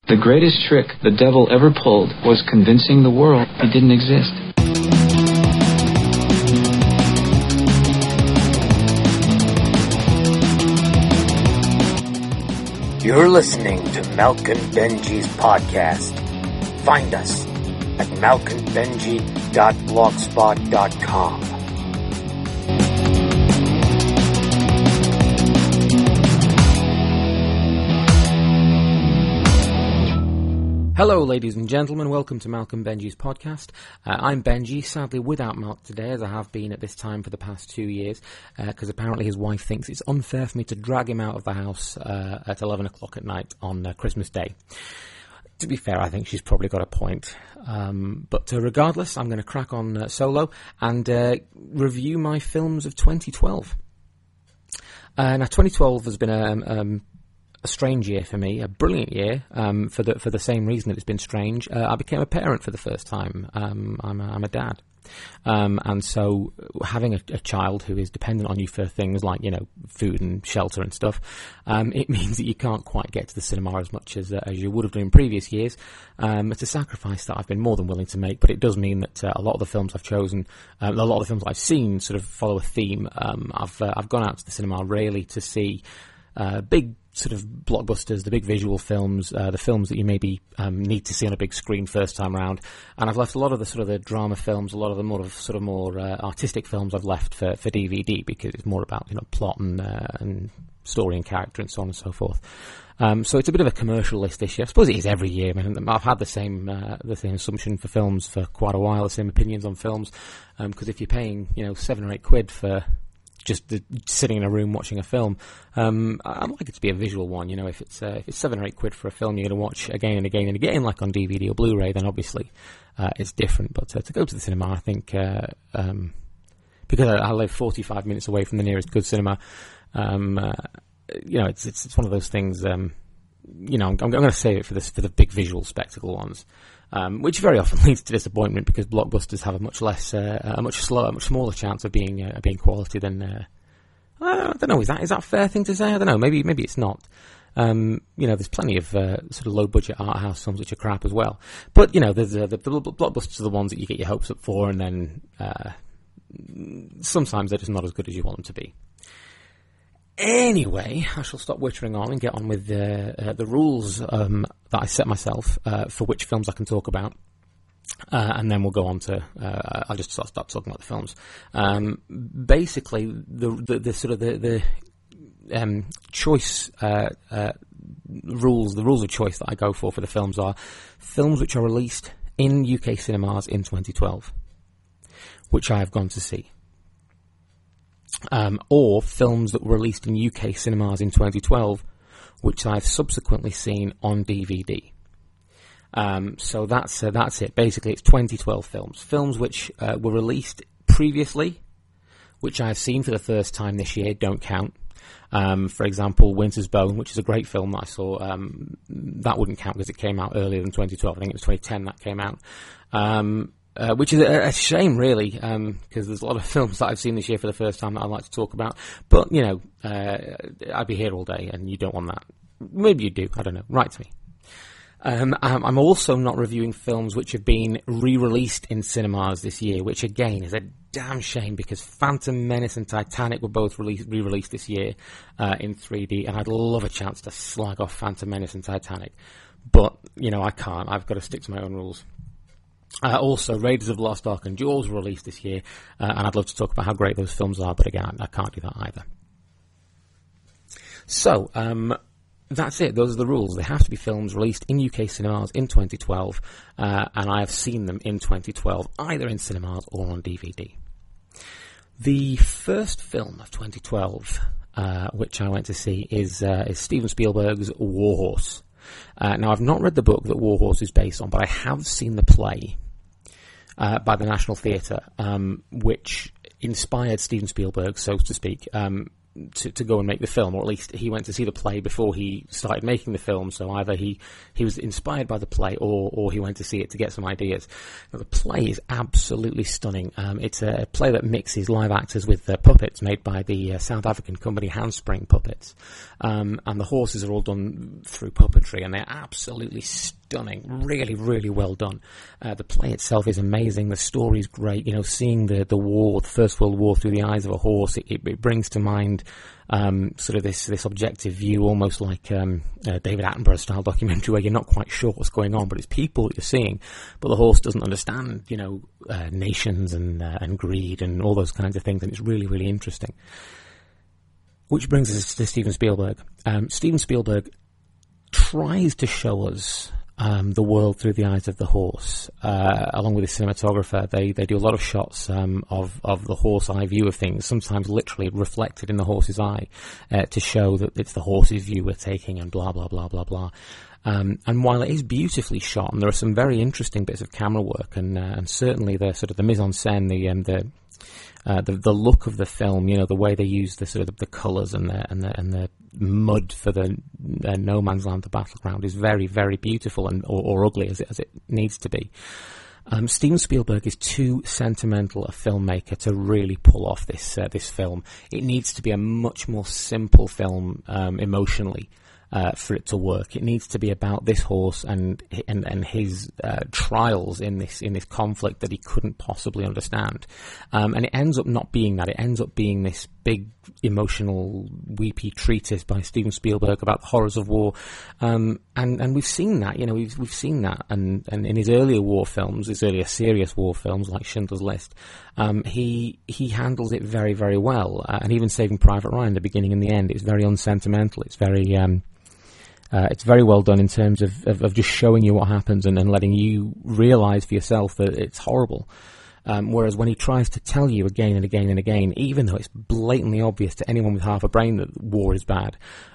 The greatest trick the devil ever pulled was convincing the world he didn't exist. You're listening to Malk and Benji's podcast. Find us at malkandbenji.blogspot.com. Hello, ladies and gentlemen. Welcome to Malk and Benji's podcast. I'm Benji, sadly without Malk today, as I have been at this time for the past 2 years, because apparently his wife thinks it's unfair for me to drag him out of the house at 11 o'clock at night on Christmas Day. To be fair, I think she's probably got a point. But regardless, I'm going to crack on solo and review my films of 2012. Now, 2012 has been a strange year for me, a brilliant year for the same reason that it's been strange. I became a parent for the first time. I'm a dad, and so having a child who is dependent on you for things like, you know, food and shelter and stuff, it means that you can't quite get to the cinema as much as you would have done in previous years. It's a sacrifice that I've been more than willing to make, but it does mean that a lot of the films I've chosen, a lot of the films I've seen, sort of follow a theme. I've gone out to the cinema really to see big sort of blockbusters, the big visual films, the films that you maybe need to see on a big screen first time round. And I've left a lot of the sort of the drama films, a lot of the more artistic films I've left for DVD, because it's more about, you know, plot and story and character and so on and so forth. So it's a bit of a commercial list this year. I suppose it is every year. I mean, I've had the same assumption for films for quite a while, the same opinions on films, because if you're paying, you know, £7 or £8 for just sitting in a room watching a film, I'd like it to be a visual one. You know, if it's £7 or £8 for a film you're going to watch again and again and again, like on DVD or Blu-ray, then obviously it's different. But to go to the cinema, I think, because I live 45 minutes away from the nearest good cinema, you know, it's one of those things. You know, I'm going to save it for the big visual spectacle ones. Which very often leads to disappointment, because blockbusters have a much smaller chance of being quality than. I don't know. Is that a fair thing to say? I don't know. Maybe it's not. You know, there's plenty of sort of low budget art house films which are crap as well. But you know, there's the blockbusters are the ones that you get your hopes up for, and then sometimes they're just not as good as you want them to be. Anyway, I shall stop wittering on and get on with the rules that I set myself for which films I can talk about, and then we'll go on to. I'll just start talking about the films. Basically, the sort of the choice rules, the rules of choice that I go for the films are films which are released in UK cinemas in 2012, which I have gone to see. Or films that were released in UK cinemas in 2012, which I've subsequently seen on DVD. So that's it. Basically, it's 2012 films which were released previously, which I've seen for the first time this year, don't count. For example, Winter's Bone, which is a great film that I saw, that wouldn't count because it came out earlier than 2012. I think it was 2010 that came out. Which is a shame, really, because there's a lot of films that I've seen this year for the first time that I'd like to talk about. But, you know, I'd be here all day, and you don't want that. Maybe you do, I don't know. Write to me. I'm also not reviewing films which have been re-released in cinemas this year, which, again, is a damn shame, because Phantom Menace and Titanic were both re-released this year in 3D, and I'd love a chance to slag off Phantom Menace and Titanic. But, you know, I can't. I've got to stick to my own rules. Also, Raiders of the Lost Ark and Jaws were released this year, and I'd love to talk about how great those films are, but again, I can't do that either. So, that's it. Those are the rules. They have to be films released in UK cinemas in 2012, and I have seen them in 2012, either in cinemas or on DVD. The first film of 2012, which I went to see, is Steven Spielberg's War Horse. Now, I've not read the book that War Horse is based on, but I have seen the play by the National Theatre, which inspired Steven Spielberg, so to speak. to go and make the film, or at least he went to see the play before he started making the film. So either he was inspired by the play, or he went to see it to get some ideas. Now, the play is absolutely stunning. It's a play that mixes live actors with puppets made by the South African company Handspring Puppets, and the horses are all done through puppetry, and they're absolutely stunning. Really, really well done. The play itself is amazing. The story's great. You know, seeing the war, the First World War, through the eyes of a horse, it brings to mind sort of this objective view, almost like David Attenborough style documentary, where you're not quite sure what's going on, but it's people that you're seeing, but the horse doesn't understand, you know, nations and greed and all those kinds of things, and it's really, really interesting. Which brings us to Steven Spielberg. Steven Spielberg tries to show us the world through the eyes of the horse. Along with his cinematographer, they do a lot of shots of the horse eye view of things, sometimes literally reflected in the horse's eye, to show that it's the horse's view we're taking, and blah, blah, blah, blah, blah. And while it is beautifully shot, and there are some very interesting bits of camera work, and certainly the sort of the mise en scène, the look of the film, you know, the way they use the sort of the colours and the mud for the no man's land, the battleground, is very, very beautiful, and or ugly as it needs to be. Steven Spielberg is too sentimental a filmmaker to really pull off this film. It needs to be a much more simple film emotionally. For it to work, it needs to be about this horse and his trials in this conflict that he couldn't possibly understand, and it ends up not being that. It ends up being this big emotional weepy treatise by Steven Spielberg about the horrors of war, and we've seen that. You know, we've seen that, and in his earlier war films, his earlier serious war films like Schindler's List, he handles it very, very well, and even Saving Private Ryan, the beginning and the end, it's very unsentimental. It's very well done in terms of just showing you what happens and letting you realise for yourself that it's horrible. Whereas when he tries to tell you again and again and again, even though it's blatantly obvious to anyone with half a brain that war is bad,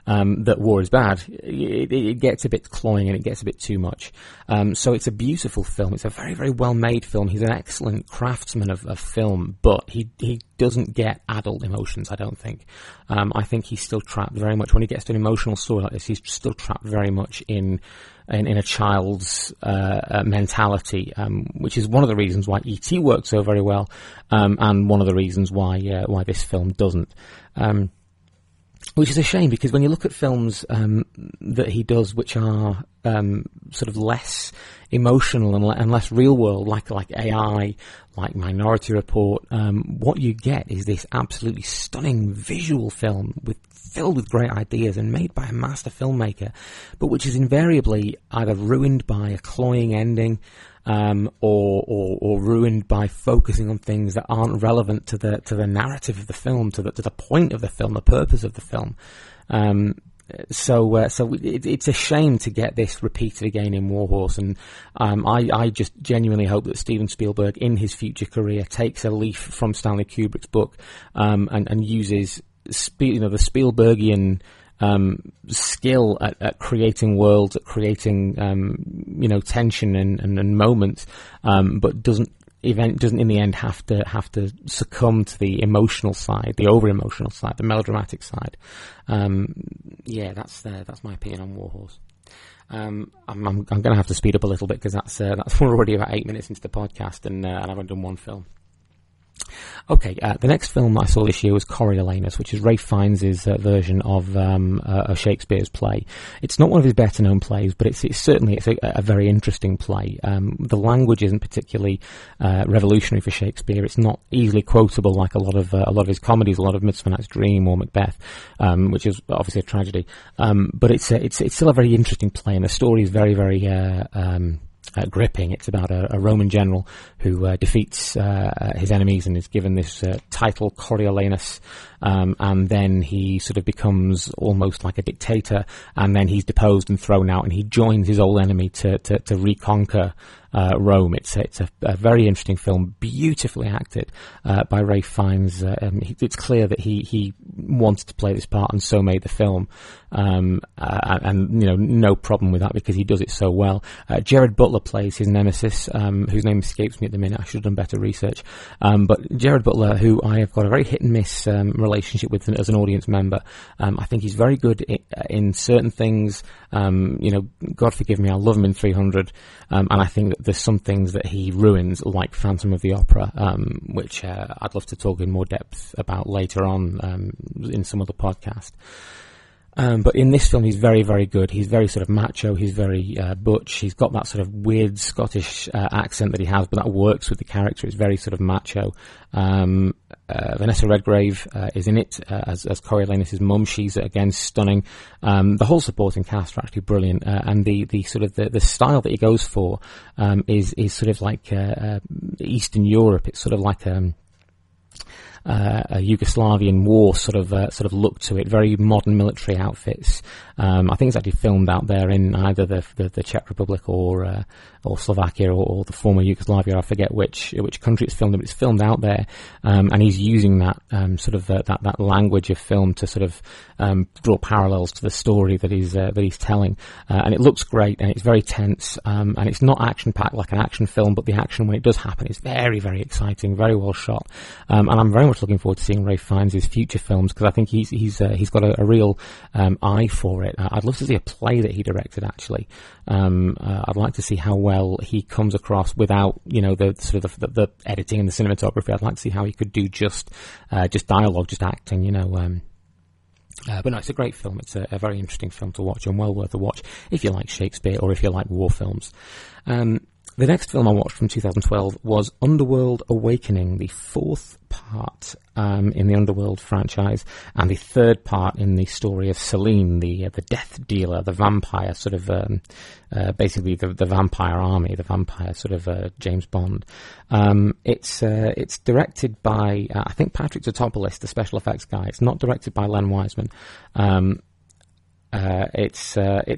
it gets a bit cloying and it gets a bit too much. So it's a beautiful film. It's a very, very well-made film. He's an excellent craftsman of film, but he doesn't get adult emotions, I don't think. I think he's still trapped very much, when he gets to an emotional story like this, he's still trapped very much in a child's mentality, which is one of the reasons why E.T. works so very well, and one of the reasons why this film doesn't. Which is a shame, because when you look at films that he does, which are sort of less emotional and less real world, like AI, like Minority Report, what you get is this absolutely stunning visual film filled with great ideas and made by a master filmmaker, but which is invariably either ruined by a cloying ending, or ruined by focusing on things that aren't relevant to the narrative of the film, to the point of the film, the purpose of the film. So it's a shame to get this repeated again in War Horse, and I just genuinely hope that Steven Spielberg in his future career takes a leaf from Stanley Kubrick's book, and uses the Spielbergian skill at creating worlds, at creating tension and moments, but doesn't in the end have to succumb to the emotional side, the over emotional side, the melodramatic side. That's my opinion on War Horse. I'm going to have to speed up a little bit, because that's we're already about 8 minutes into the podcast, and I've only done one film. Okay, the next film that I saw this year was Coriolanus, which is Ralph Fiennes' version of Shakespeare's play. It's not one of his better-known plays, but it's certainly a very interesting play. The language isn't particularly revolutionary for Shakespeare. It's not easily quotable like a lot of his comedies, a lot of Midsummer Night's Dream or Macbeth, which is obviously a tragedy. But it's still a very interesting play, and the story is very, very gripping. It's about a Roman general who defeats his enemies and is given this title, Coriolanus, and then he sort of becomes almost like a dictator, and then he's deposed and thrown out, and he joins his old enemy to reconquer Rome. It's a very interesting film, beautifully acted by Ralph Fiennes. It's clear that he wanted to play this part and so made the film. And no problem with that because he does it so well. Gerard Butler plays his nemesis, whose name escapes me at the minute. I should have done better research. But Gerard Butler, who I have got a very hit and miss relationship with as an audience member, I think he's very good in certain things. God forgive me, I love him in 300, and I think that there's some things that he ruins, like Phantom of the Opera, which I'd love to talk in more depth about later on in some other podcast. But in this film, he's very, very good. He's very sort of macho. He's very butch. He's got that sort of weird Scottish accent that he has, but that works with the character. It's very sort of macho. Vanessa Redgrave is in it as Coriolanus' mum. She's again stunning. The whole supporting cast are actually brilliant, and the sort of the style that he goes for is sort of like Eastern Europe. It's sort of like a Yugoslavian war sort of look to it. Very modern military outfits. I think it's actually filmed out there in either the Czech Republic or Slovakia or the former Yugoslavia. I forget which country it's filmed in, but it's filmed out there. And he's using that that language of film to sort of draw parallels to the story that he's telling. And it looks great, and it's very tense. And it's not action packed like an action film, but the action when it does happen is very, very exciting, very well shot. And I'm very much looking forward to seeing Ralph Fiennes' future films because I think he's got a real eye for it. I'd love to see a play that he directed. Actually, I'd like to see how well he comes across without the sort of the editing and the cinematography. I'd like to see how he could do just dialogue, just acting. But no, it's a great film. It's a very interesting film to watch and well worth a watch if you like Shakespeare or if you like war films. The next film I watched from 2012 was Underworld Awakening, the fourth part in the Underworld franchise, and the third part in the story of Selene, the death dealer, the vampire, sort of basically the vampire army, the vampire sort of James Bond. It's directed by I think Patrick Tatopoulos, the special effects guy. It's not directed by Len Wiseman. It's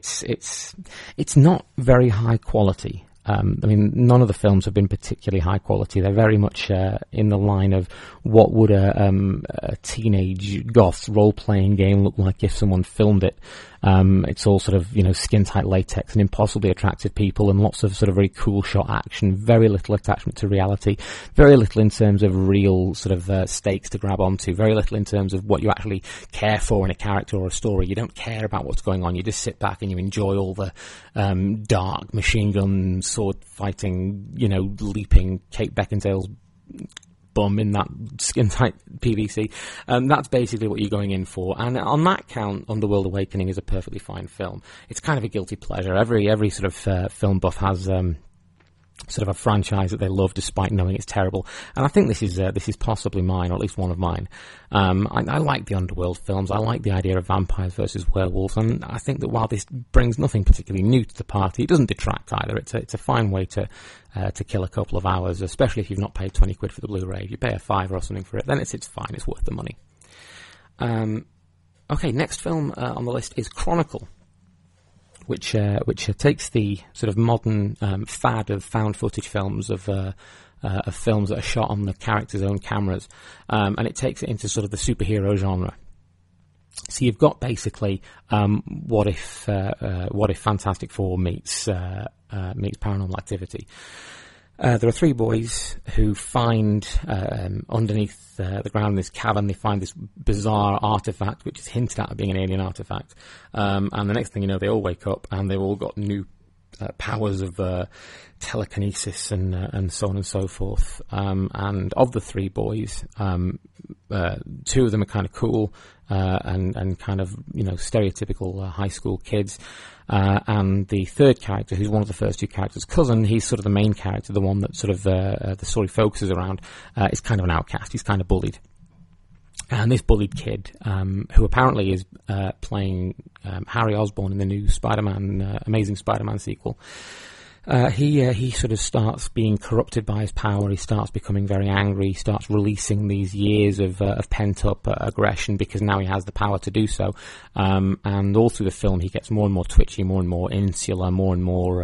not very high quality. None of the films have been particularly high quality. They're very much in the line of what would a teenage goth role-playing game look like if someone filmed it. It's all sort of, skin-tight latex and impossibly attractive people and lots of sort of very cool shot action, very little attachment to reality, very little in terms of real sort of stakes to grab onto, very little in terms of what you actually care for in a character or a story. You don't care about what's going on. You just sit back and you enjoy all the dark machine gun, sword fighting, leaping Kate Beckinsale's bum in that skin-tight PVC. That's basically what you're going in for. And on that count, Underworld Awakening is a perfectly fine film. It's kind of a guilty pleasure. Every sort of film buff has sort of a franchise that they love despite knowing it's terrible. And I think this is possibly mine, or at least one of mine. I like the Underworld films. I like the idea of vampires versus werewolves. And I think that while this brings nothing particularly new to the party, it doesn't detract either. It's a fine way to kill a couple of hours, especially if you've not paid 20 quid for the Blu-ray. If you pay a $5 or something for it, then it's fine. It's worth the money. Okay, next film on the list is Chronicle, which takes the sort of modern fad of found footage films of films that are shot on the characters' own cameras, and it takes it into sort of the superhero genre. So you've got basically what if Fantastic Four meets Paranormal Activity. There are three boys who find underneath the ground in this cavern, they find this bizarre artifact, which is hinted at being an alien artifact. And the next thing you know, they all wake up and they've all got new powers of telekinesis and so on and so forth. And of the three boys, two of them are kind of cool and kind of stereotypical high school kids. And the third character, who's one of the first two characters' cousin, he's sort of the main character, the one that sort of the story focuses around, is kind of an outcast. He's kind of bullied. And this bullied kid, who apparently is playing Harry Osborn in the new Spider-Man, Amazing Spider-Man sequel, He sort of starts being corrupted by his power. He starts becoming very angry. He starts releasing these years of pent-up aggression because now he has the power to do so. And all through the film, he gets more and more twitchy, more and more insular, more and more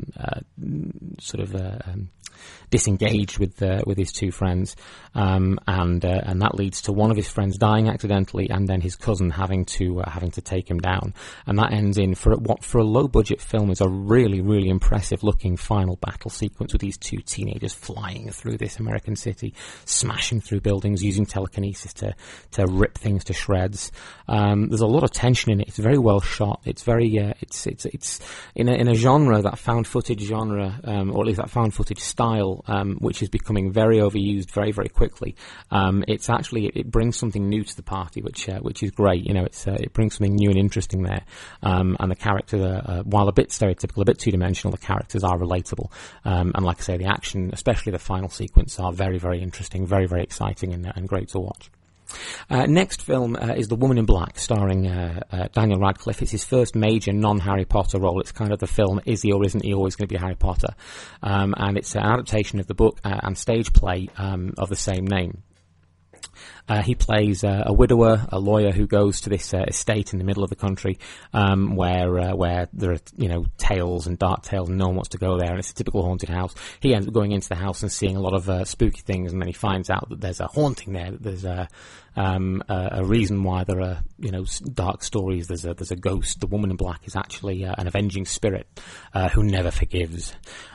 disengaged with his two friends, and that leads to one of his friends dying accidentally, and then his cousin having to take him down, and that ends in for a low budget film is a really, really impressive looking final battle sequence with these two teenagers flying through this American city, smashing through buildings, using telekinesis to rip things to shreds. There's a lot of tension in it. It's very well shot. It's very it's in a genre, that found footage genre, or at least that found footage style, which is becoming very overused very, very quickly. It brings something new to the party, which is great. It brings something new and interesting there. And the characters are, while a bit stereotypical, a bit two-dimensional, the characters are relatable. And like I say, the action, especially the final sequence, are very, very interesting, very, very exciting, and great to watch. Next film is The Woman in Black, starring Daniel Radcliffe. It's his first major non-Harry Potter role. It's kind of the film, is he or isn't he always going to be Harry Potter? And it's an adaptation of the book and stage play of the same name. He plays a widower, a lawyer who goes to this estate in the middle of the country, where there are, tales and dark tales, and no one wants to go there, and it's a typical haunted house. He ends up going into the house and seeing a lot of spooky things, and then he finds out that there's a haunting there, that there's a reason why there are, dark stories. There's a ghost. The Woman in Black is actually an avenging spirit who never forgives.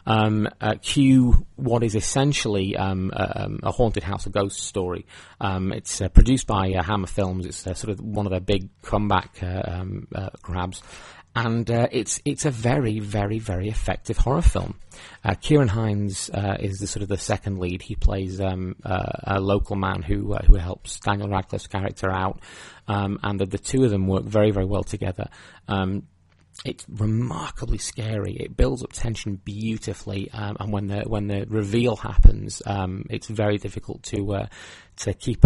Cue what is essentially a haunted house, a ghost story. It's produced by Hammer Films. It's sort of one of their big comeback grabs. And it's a very, very, very effective horror film. Ciarán Hinds is the second lead. He plays a local man who helps Daniel Radcliffe's character out, and the two of them work very, very well together. It's remarkably scary. It builds up tension beautifully, and when the reveal happens, it's very difficult to keep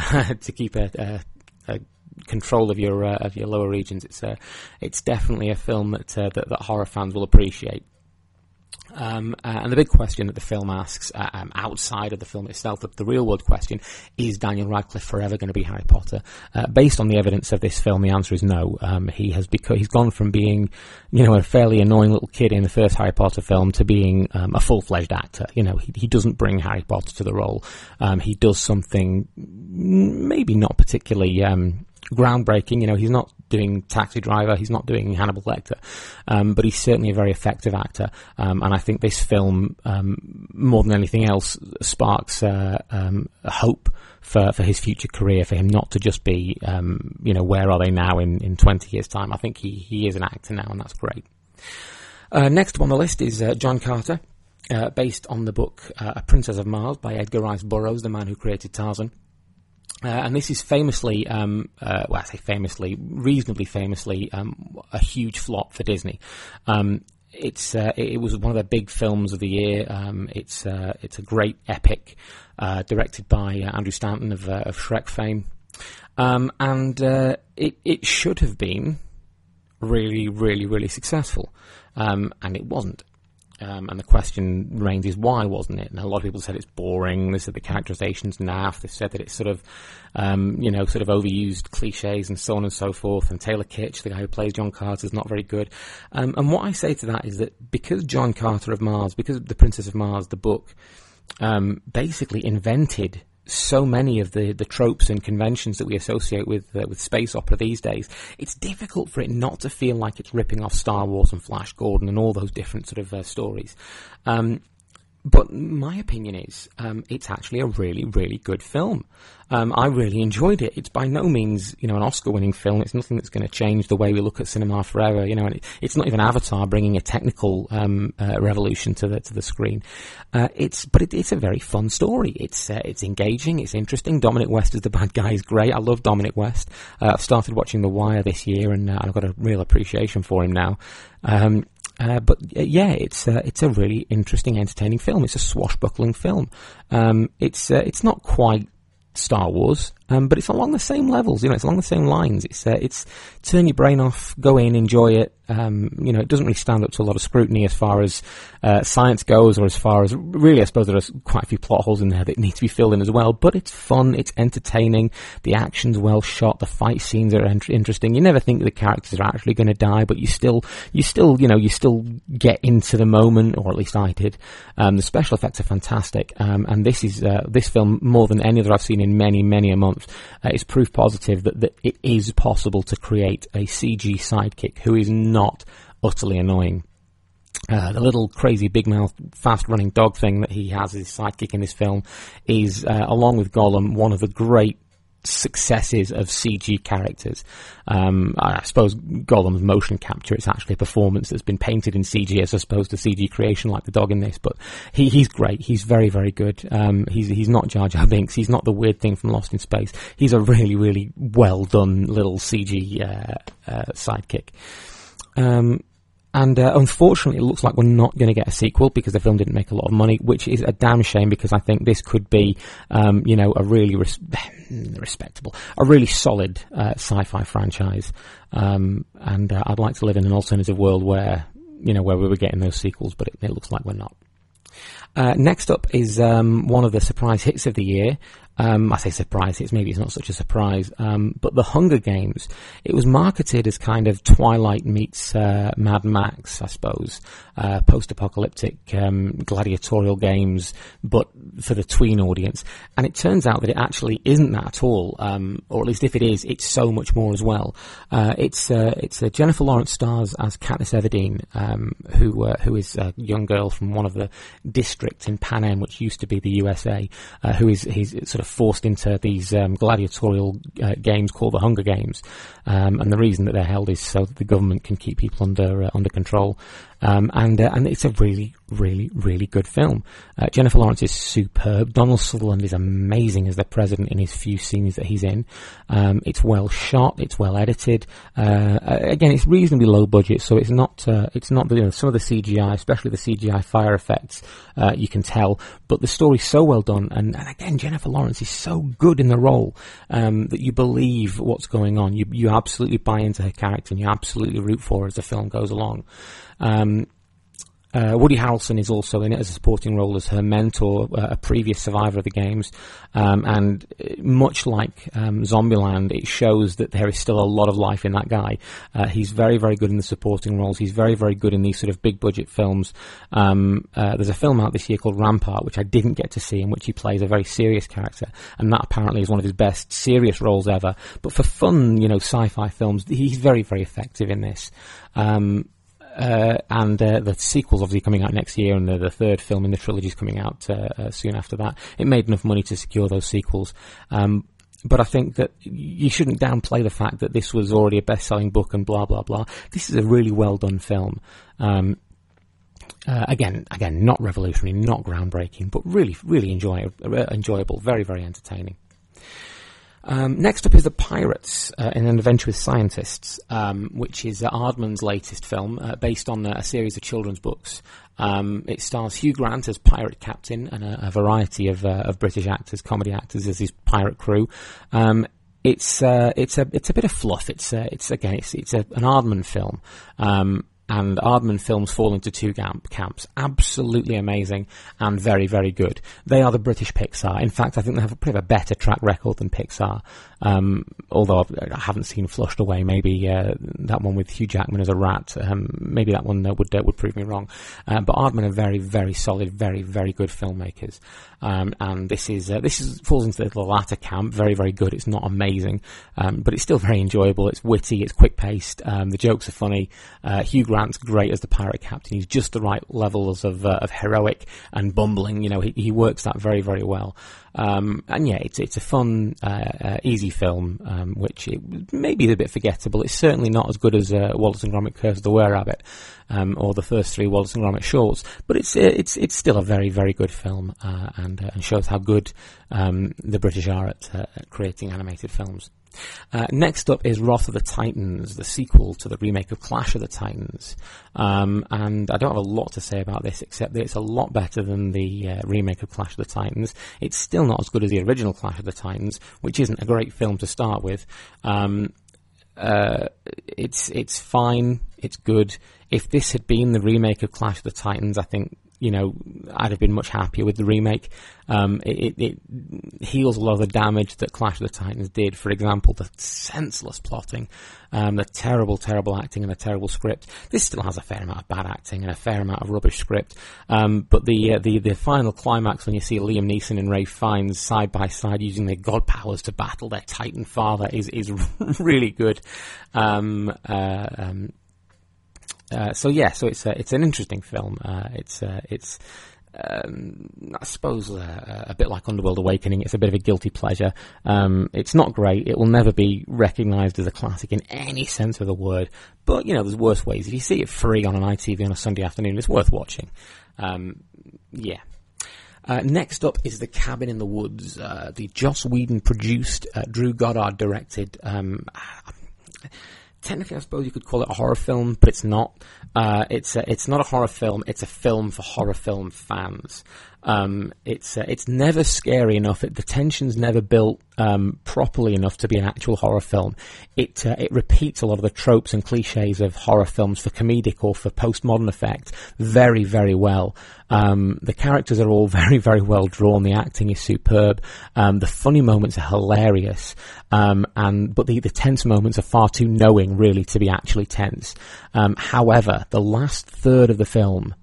a control of your lower regions. It's definitely a film that horror fans will appreciate. And the big question that the film asks, outside of the film itself, the real world question, is Daniel Radcliffe forever going to be Harry Potter? Based on the evidence of this film, the answer is no. He's gone from being, a fairly annoying little kid in the first Harry Potter film to being a full-fledged actor. He doesn't bring Harry Potter to the role. He does something maybe not particularly groundbreaking. He's not doing Taxi Driver, he's not doing Hannibal Lecter, but he's certainly a very effective actor, and I think this film, more than anything else, sparks hope for his future career, for him not to just be, where are they now in 20 years' time. I think he is an actor now, and that's great. Next up on the list is John Carter, based on the book A Princess of Mars by Edgar Rice Burroughs, the man who created Tarzan. And this is famously, reasonably famously, a huge flop for Disney. It was one of their big films of the year. It's a great epic, directed by Andrew Stanton of Shrek fame. And it should have been really, really, really successful. And it wasn't. And the question remains is why wasn't it? And a lot of people said it's boring. They said the characterization's naff. They said that it's sort of overused cliches and so on and so forth. And Taylor Kitsch, the guy who plays John Carter, is not very good. And what I say to that is that because John Carter of Mars, because The Princess of Mars, the book, basically invented so many of the tropes and conventions that we associate with space opera these days, it's difficult for it not to feel like it's ripping off Star Wars and Flash Gordon and all those different sort of stories. But my opinion is it's actually a really, really good film. I really enjoyed it. It's by no means, an Oscar-winning film. It's nothing that's going to change the way we look at cinema forever. And it's not even Avatar bringing a technical revolution to the screen. It's a very fun story. It's engaging. It's interesting. Dominic West as the bad guy is great. I love Dominic West. I've started watching The Wire this year, and I've got a real appreciation for him now. It's a really interesting, entertaining film. It's a swashbuckling film. It's not quite Star Wars, But it's along the same levels, it's along the same lines. It's turn your brain off, go in, enjoy it. It doesn't really stand up to a lot of scrutiny as far as science goes, or as far as, really, I suppose there are quite a few plot holes in there that need to be filled in as well. But it's fun, it's entertaining, the action's well shot, the fight scenes are interesting. You never think that the characters are actually going to die, but you still get into the moment, or at least I did. The special effects are fantastic, and this film, more than any other I've seen in many, many a month, is proof positive that it is possible to create a CG sidekick who is not utterly annoying. The little crazy big mouth fast running dog thing that he has as his sidekick in this film is, along with Gollum, one of the great successes of CG characters. I suppose Gollum's motion capture, it's actually a performance that's been painted in CG as opposed to CG creation like the dog in this, but he's great. He's very, very good. He's not Jar Jar Binks. He's not the weird thing from Lost in Space. He's a really, really well done little CG sidekick. And unfortunately, it looks like we're not going to get a sequel because the film didn't make a lot of money, which is a damn shame, because I think this could be, a really respectable, a really solid sci-fi franchise. And I'd like to live in an alternative world where we were getting those sequels, but it looks like we're not. Next up is one of the surprise hits of the year. I say surprise hits, maybe it's not such a surprise, but The Hunger Games. It was marketed as kind of Twilight meets Mad Max, I suppose. Post-apocalyptic gladiatorial games, but for the tween audience. And it turns out that it actually isn't that at all, or at least if it is, it's so much more as well. It's Jennifer Lawrence stars as Katniss Everdeen, who is a young girl from one of the districts in Panem, which used to be the USA, he's sort of forced into these gladiatorial games called the Hunger Games, and the reason that they're held is so that the government can keep people under control. And it's a really, really, really good film. Jennifer Lawrence is superb. Donald Sutherland is amazing as the president in his few scenes that he's in. It's well shot. It's well edited. Again, it's reasonably low budget, so it's not some of the CGI, especially the CGI fire effects, you can tell. But the story's so well done, and again, Jennifer Lawrence is so good in the role that you believe what's going on. You absolutely buy into her character, and you absolutely root for her as the film goes along. Woody Harrelson is also in it as a supporting role as her mentor, a previous survivor of the games, and much like Zombieland, it shows that there is still a lot of life in that guy. He's very, very good in the supporting roles. He's very, very good in these sort of big budget films. There's a film out this year called Rampart, which I didn't get to see, in which he plays a very serious character, and that apparently is one of his best serious roles ever. But for fun, sci-fi films, he's very, very effective in this. And the sequel's obviously coming out next year, and the third film in the trilogy is coming out soon after that. It made enough money to secure those sequels. But I think that you shouldn't downplay the fact that this was already a best-selling book and blah, blah, blah. This is a really well-done film. Again, not revolutionary, not groundbreaking, but really, really enjoyable, very, very entertaining. Next up is The Pirates, in an adventure with scientists, which is Aardman's latest film, based on a series of children's books. It stars Hugh Grant as pirate captain and a variety of British actors, comedy actors, as his pirate crew. It's a bit of fluff. It's an Aardman film. And Aardman films fall into two camps. Absolutely amazing and very, very good. They are the British Pixar. In fact, I think they have a better track record than Pixar. Although I haven't seen Flushed Away. Maybe that one with Hugh Jackman as a rat. Maybe that one would prove me wrong. But Aardman are very, very solid, very, very good filmmakers. And this falls into the latter camp. Very, very good. It's not amazing, but it's still very enjoyable. It's witty. It's quick paced. The jokes are funny. Hugh Grant's great as the pirate captain. He's just the right levels of heroic and bumbling. He works that very, very well. And yeah, it's a fun, easy film, which maybe is a bit forgettable. It's certainly not as good as Wallace and Gromit: Curse of the Were-Rabbit, or the first three Wallace and Gromit shorts, but it's still a very, very good film, and shows how good the British are at creating animated films. Next up is Wrath of the Titans, the sequel to the remake of Clash of the Titans. And I don't have a lot to say about this, except that it's a lot better than the remake of Clash of the Titans. It's still not as good as the original Clash of the Titans, which isn't a great film to start with. It's fine, it's good. If this had been the remake of Clash of the Titans, I think, I'd have been much happier with the remake. It heals a lot of the damage that Clash of the Titans did. For example, the senseless plotting, the terrible, terrible acting, and the terrible script. This still has a fair amount of bad acting and a fair amount of rubbish script. But the final climax, when you see Liam Neeson and Ralph Fiennes side by side using their god powers to battle their Titan father, is really good. So it's an interesting film. It's I suppose a bit like Underworld Awakening. It's a bit of a guilty pleasure. It's not great. It will never be recognised as a classic in any sense of the word. But there's worse ways. If you see it free on an ITV on a Sunday afternoon, it's worth watching. Next up is The Cabin in the Woods, the Joss Whedon produced, Drew Goddard directed. Technically, I suppose you could call it a horror film, but it's not. It's not a horror film. It's a film for horror film fans. It's never scary enough. The tension's never built properly enough to be an actual horror film. It repeats a lot of the tropes and cliches of horror films for comedic or for postmodern effect very, very well. The characters are all very, very well drawn. The acting is superb. The funny moments are hilarious. But the tense moments are far too knowing, really, to be actually tense. However, the last third of the film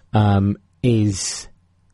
is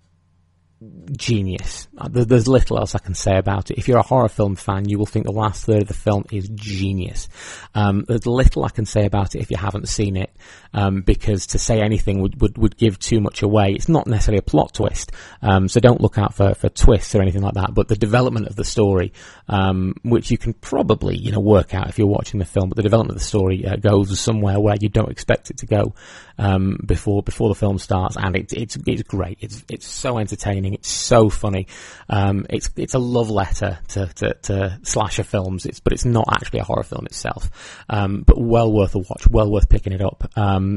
genius. There's little else I can say about it. If you're a horror film fan, you will think the last third of the film is genius. There's little I can say about it if you haven't seen it, because to say anything would give too much away. It's not necessarily a plot twist, so don't look out for twists or anything like that, but the development of the story, which you can probably work out if you're watching the film, but the development of the story goes somewhere where you don't expect it to go before the film starts, and it's great. It's so entertaining. It's so funny. It's a love letter to slasher films. But it's not actually a horror film itself. But well worth a watch. Well worth picking it up. Go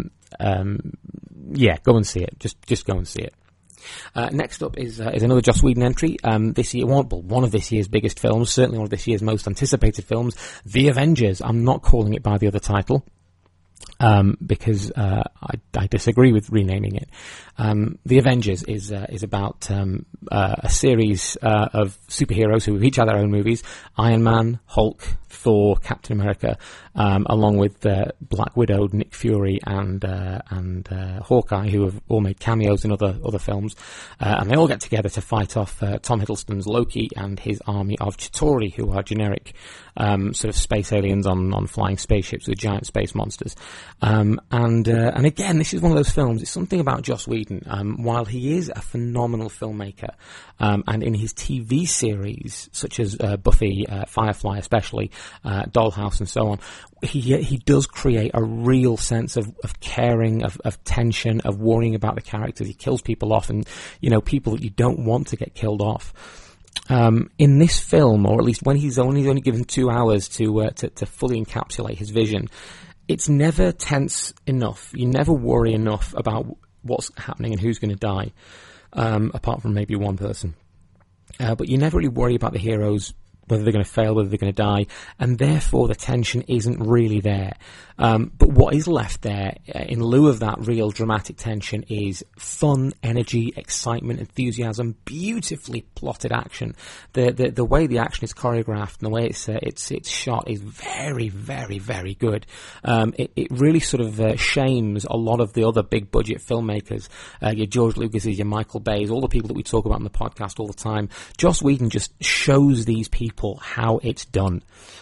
and see it. Just go and see it. Next up is another Joss Whedon entry. This year, one of this year's biggest films, certainly one of this year's most anticipated films, The Avengers. I'm not calling it by the other title, because I disagree with renaming it. The Avengers is about a series of superheroes who each have their own movies: Iron Man, Hulk, Thor, Captain America, along with Black Widow, Nick Fury, and Hawkeye, who have all made cameos in other films, and they all get together to fight off Tom Hiddleston's Loki and his army of Chitauri, who are generic sort of space aliens on flying spaceships with giant space monsters. And again, this is one of those films. It's something about Joss Whedon. While he is a phenomenal filmmaker, and in his TV series such as Buffy, Firefly, especially Dollhouse, and so on, he does create a real sense of caring, of tension, of worrying about the characters. He kills people off, and people that you don't want to get killed off. In this film, or at least when he's only given 2 hours to fully encapsulate his vision, it's never tense enough. You never worry enough about what's happening and who's going to die, apart from maybe one person. But you never really worry about the heroes, whether they're going to fail, whether they're going to die, and therefore the tension isn't really there. But what is left there, in lieu of that real dramatic tension, is fun, energy, excitement, enthusiasm, beautifully plotted action. The way the action is choreographed and the way it's shot is very, very, very good. It really sort of shames a lot of the other big budget filmmakers, your George Lucas's, your Michael Bay's, all the people that we talk about on the podcast all the time. Joss Whedon just shows these people how it's done.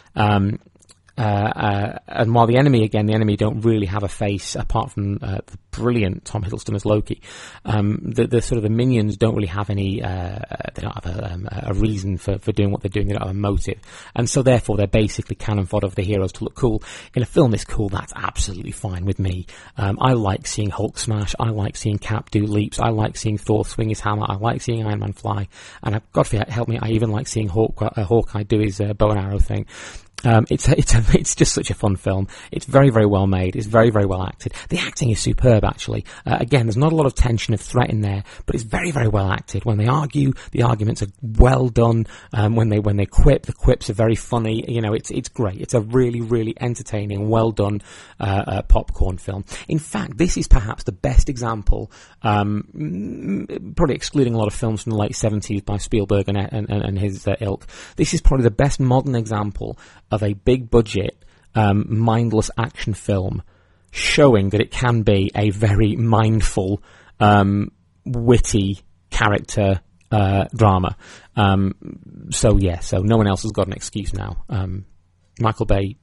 And while the enemy don't really have a face apart from the brilliant Tom Hiddleston as Loki. The sort of the minions don't really have any. They don't have a reason for doing what they're doing. They don't have a motive, and so therefore they're basically cannon fodder for the heroes to look cool. In a film this cool, that's absolutely fine with me. I like seeing Hulk smash. I like seeing Cap do leaps. I like seeing Thor swing his hammer. I like seeing Iron Man fly. And God help me, I even like seeing Hawkeye do his bow and arrow thing. It's just such a fun film. It's very, very well made. It's very, very well acted. The acting is superb, actually. Again, there's not a lot of tension of threat in there, but it's very, very well acted. When they argue, the arguments are well done. When they quip, the quips are very funny. You know, it's great. It's a really, really entertaining, well done popcorn film. In fact, this is perhaps the best example, probably excluding a lot of films from the late 70s by Spielberg and his ilk. This is probably the best modern example of a big budget, mindless action film showing that it can be a very mindful, witty character drama. So no one else has got an excuse now. Michael Bay,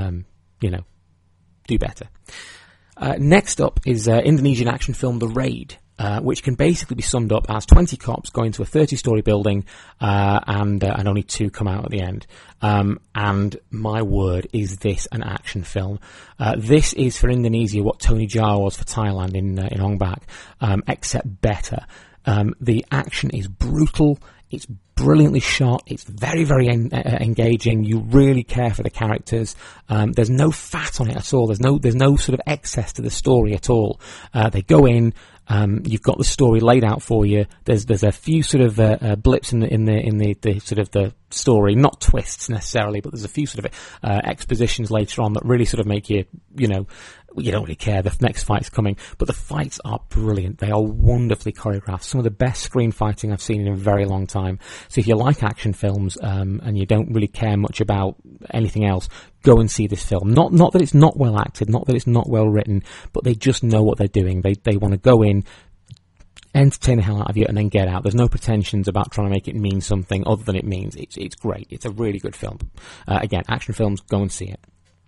do better. Next up is Indonesian action film The Raid, which can basically be summed up as 20 cops go into a 30-story building, and only 2 come out at the end. And my word, is this an action film? This is for Indonesia what Tony Jaa was for Thailand in Ong Bak, except better. The action is brutal. It's brilliantly shot. It's very, very engaging. You really care for the characters. There's no fat on it at all. There's no sort of excess to the story at all. They go in. You've got the story laid out for you. There's a few sort of blips in the sort of the story, not twists necessarily, but there's a few sort of expositions later on that really sort of make you don't really care. The next fight's coming, but the fights are brilliant. They are wonderfully choreographed. Some of the best screen fighting I've seen in a very long time. So if you like action films and you don't really care much about anything else, go and see this film. Not that it's not well acted, not that it's not well written, but they just know what they're doing. They want to go in, entertain the hell out of you, and then get out. There's no pretensions about trying to make it mean something other than it means. It's great. It's a really good film. Again, action films, go and see it.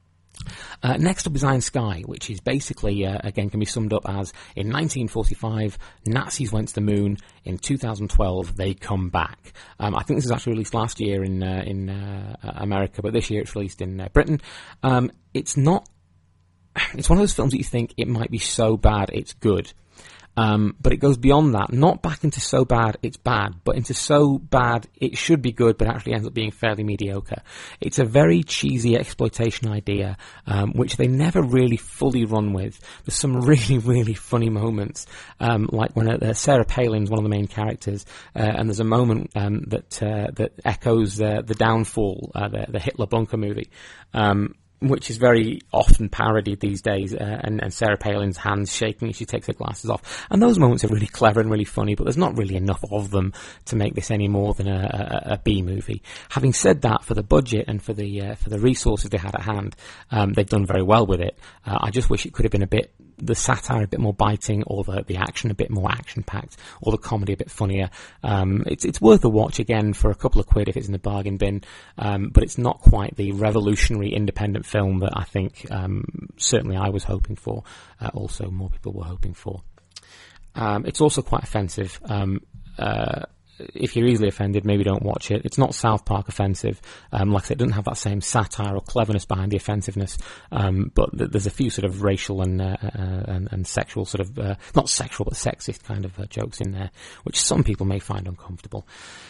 Next up is Iron Sky, which is basically, again, can be summed up as, in 1945, Nazis went to the moon. In 2012, they come back. I think this was actually released last year in America, but this year it's released in Britain. It's one of those films that you think it might be so bad it's good. But it goes beyond that, not back into so bad it's bad, but into so bad it should be good, but actually ends up being fairly mediocre. It's a very cheesy exploitation idea, which they never really fully run with. There's some really, really funny moments, like when Sarah Palin's one of the main characters, and there's a moment that echoes the Downfall, the Hitler bunker movie, which is very often parodied these days, and Sarah Palin's hands shaking as she takes her glasses off. And those moments are really clever and really funny, but there's not really enough of them to make this any more than a B movie. Having said that, for the budget and for the resources they had at hand, they've done very well with it. I just wish it could have been the satire a bit more biting, or the action a bit more action-packed, or the comedy a bit funnier. It's worth a watch again for a couple of quid if it's in the bargain bin, but it's not quite the revolutionary independent film that I think certainly I was hoping for. Also, more people were hoping for. It's also quite offensive. If you're easily offended, maybe don't watch it. It's not South Park offensive. Like I said, it doesn't have that same satire or cleverness behind the offensiveness. But there's a few sort of racial and sexual sort of, not sexual, but sexist kind of jokes in there, which some people may find uncomfortable.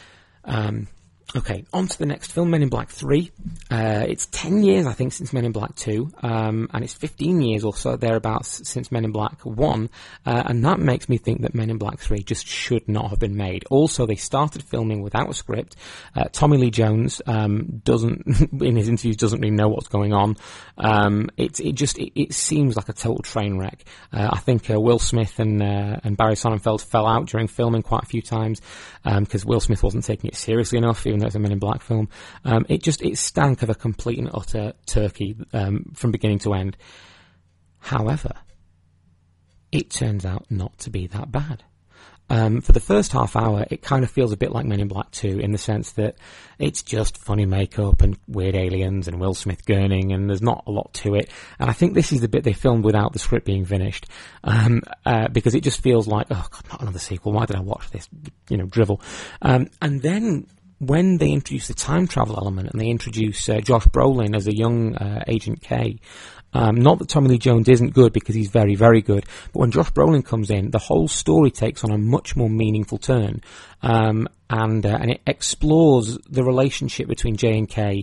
Okay, on to the next film, Men in Black 3. It's 10 years, I think, since Men in Black 2, and it's 15 years or so thereabouts since Men in Black 1, and that makes me think that Men in Black 3 just should not have been made. Also, they started filming without a script. Tommy Lee Jones doesn't, in his interviews, doesn't really know what's going on. It seems like a total train wreck. I think Will Smith and Barry Sonnenfeld fell out during filming quite a few times, because Will Smith wasn't taking it seriously enough, even though it's a Men in Black film. It stank of a complete and utter turkey from beginning to end. However, it turns out not to be that bad. For the first half hour, it kind of feels a bit like Men in Black 2 in the sense that it's just funny makeup and weird aliens and Will Smith gurning, and there's not a lot to it. And I think this is the bit they filmed without the script being finished, because it just feels like, oh God, not another sequel. Why did I watch this, drivel? And then when they introduce the time travel element and they introduce Josh Brolin as a young Agent K, not that Tommy Lee Jones isn't good, because he's very, very good, but when Josh Brolin comes in, the whole story takes on a much more meaningful turn, and it explores the relationship between J and K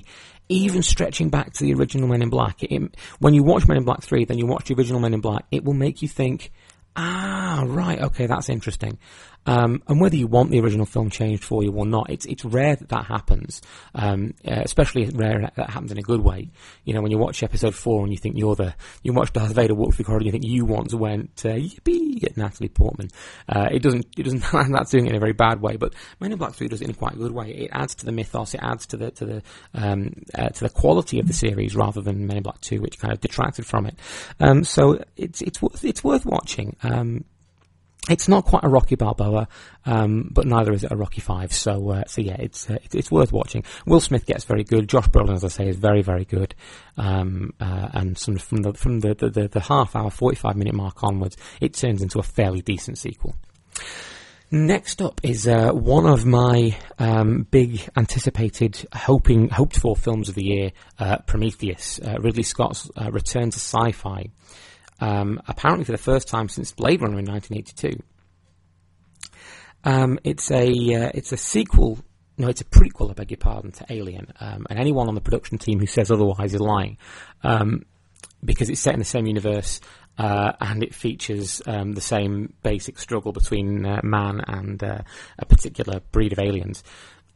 even stretching back to the original Men in Black. When you watch Men in Black 3, then you watch the original Men in Black, it will make you think, right, okay, that's interesting. And whether you want the original film changed for you or not, it's rare that happens. Especially rare that happens in a good way. You know, when you watch episode 4 and you think you watch Darth Vader walk through the corridor and you think you once went, yippee, at Natalie Portman. It doesn't, that's doing it in a very bad way, but Men in Black 3 does it in a quite a good way. It adds to the mythos, it adds to the quality of the series rather than Men in Black 2, which kind of detracted from it. So it's worth watching. It's not quite a Rocky Balboa, but neither is it a Rocky 5. So yeah, it's worth watching. Will Smith gets very good. Josh Brolin, as I say, is very, very good. And from the half hour, 45-minute mark onwards, it turns into a fairly decent sequel. Next up is one of my big anticipated, hoped for films of the year, Prometheus, Ridley Scott's return to sci-fi. Apparently for the first time since Blade Runner in 1982. It's a sequel, no, it's a prequel, I beg your pardon, to Alien. And anyone on the production team who says otherwise is lying. Because it's set in the same universe, and it features the same basic struggle between man and a particular breed of aliens.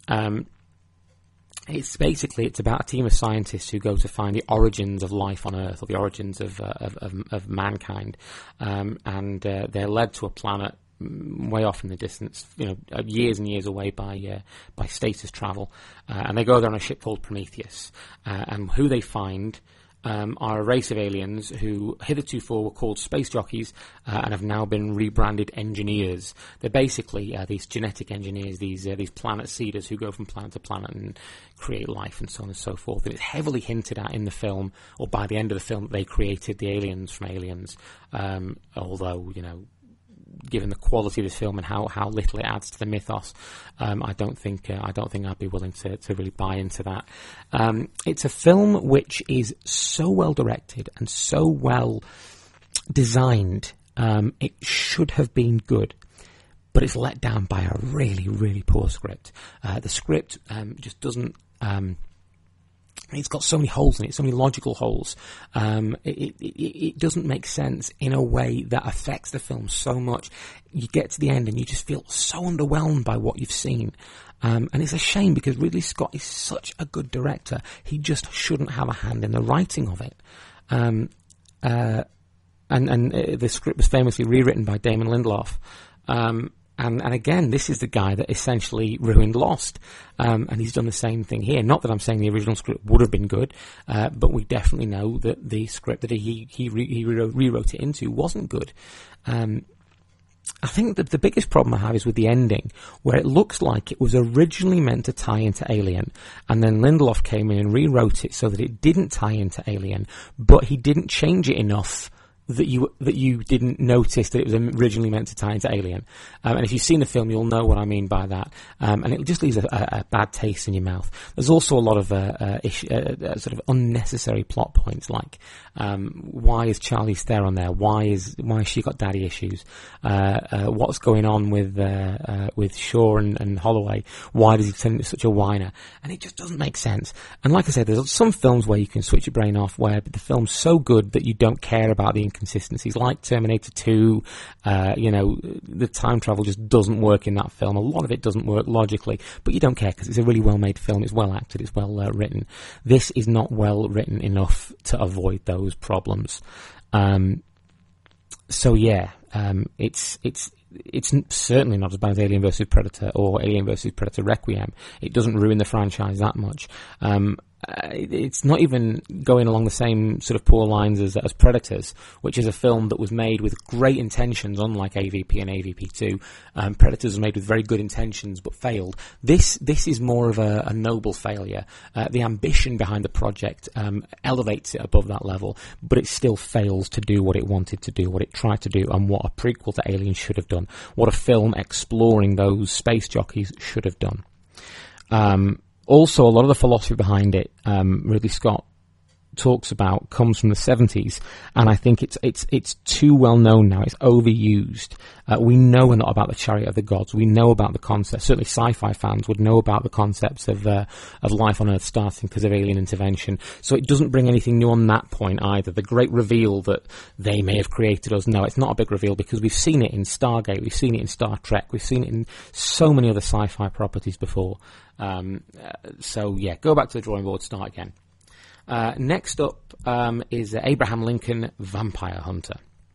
It's about a team of scientists who go to find the origins of life on Earth, or the origins of mankind, and they're led to a planet way off in the distance, years and years away by status travel, and they go there on a ship called Prometheus, and who they find are a race of aliens who hitherto were called space jockeys and have now been rebranded engineers. They're basically these genetic engineers, these planet seeders who go from planet to planet and create life and so on and so forth. And it's heavily hinted at in the film, or by the end of the film, that they created the aliens from Aliens. Although, given the quality of this film and how little it adds to the mythos, I don't think I'd be willing to really buy into that. It's a film which is so well directed and so well designed. It should have been good, but it's let down by a really, really poor script. The script just doesn't. It's got so many holes in it, so many logical holes. It doesn't make sense in a way that affects the film so much. You get to the end and you just feel so underwhelmed by what you've seen. And it's a shame because Ridley Scott is such a good director. He just shouldn't have a hand in the writing of it. And the script was famously rewritten by Damon Lindelof. And again, this is the guy that essentially ruined Lost. And he's done the same thing here. Not that I'm saying the original script would have been good, but we definitely know that the script that he rewrote it into wasn't good. I think that the biggest problem I have is with the ending, where it looks like it was originally meant to tie into Alien, and then Lindelof came in and rewrote it so that it didn't tie into Alien, but he didn't change it enough that you didn't notice that it was originally meant to tie into Alien. And if you've seen the film, you'll know what I mean by that. And it just leaves a bad taste in your mouth. There's also a lot of sort of unnecessary plot points, like why is Charlize Theron there? Why has she got daddy issues? What's going on with Shaw and Holloway? Why does he turn into such a whiner? And it just doesn't make sense. And like I said, there's some films where you can switch your brain off, where the film's so good that you don't care about the inconsistencies, like Terminator 2. The time travel just doesn't work in that film. A lot of it doesn't work logically, but you don't care because it's a really well-made film. It's well acted. It's well written. This is not well written enough to avoid those problems. So yeah, it's certainly not as bad as Alien vs Predator or Alien vs Predator Requiem. It doesn't ruin the franchise that much. It's not even going along the same sort of poor lines as Predators, which is a film that was made with great intentions, unlike AVP and AVP2. Predators was made with very good intentions but failed. This is more of a noble failure. The ambition behind the project elevates it above that level, but it still fails to do what it wanted to do, what it tried to do, and what a prequel to Alien should have done, what a film exploring those space jockeys should have done. Also, a lot of the philosophy behind it, Ridley Scott talks about comes from the 70s, and I think it's too well known now. It's overused. We know a lot about the Chariot of the Gods. We know about the concept. Certainly, sci-fi fans would know about the concepts of life on Earth starting because of alien intervention. So it doesn't bring anything new on that point either. The great reveal that they may have created us. No, it's not a big reveal because we've seen it in Stargate. We've seen it in Star Trek. We've seen it in so many other sci-fi properties before. So yeah, go back to the drawing board. Start again. Next up is Abraham Lincoln Vampire Hunter,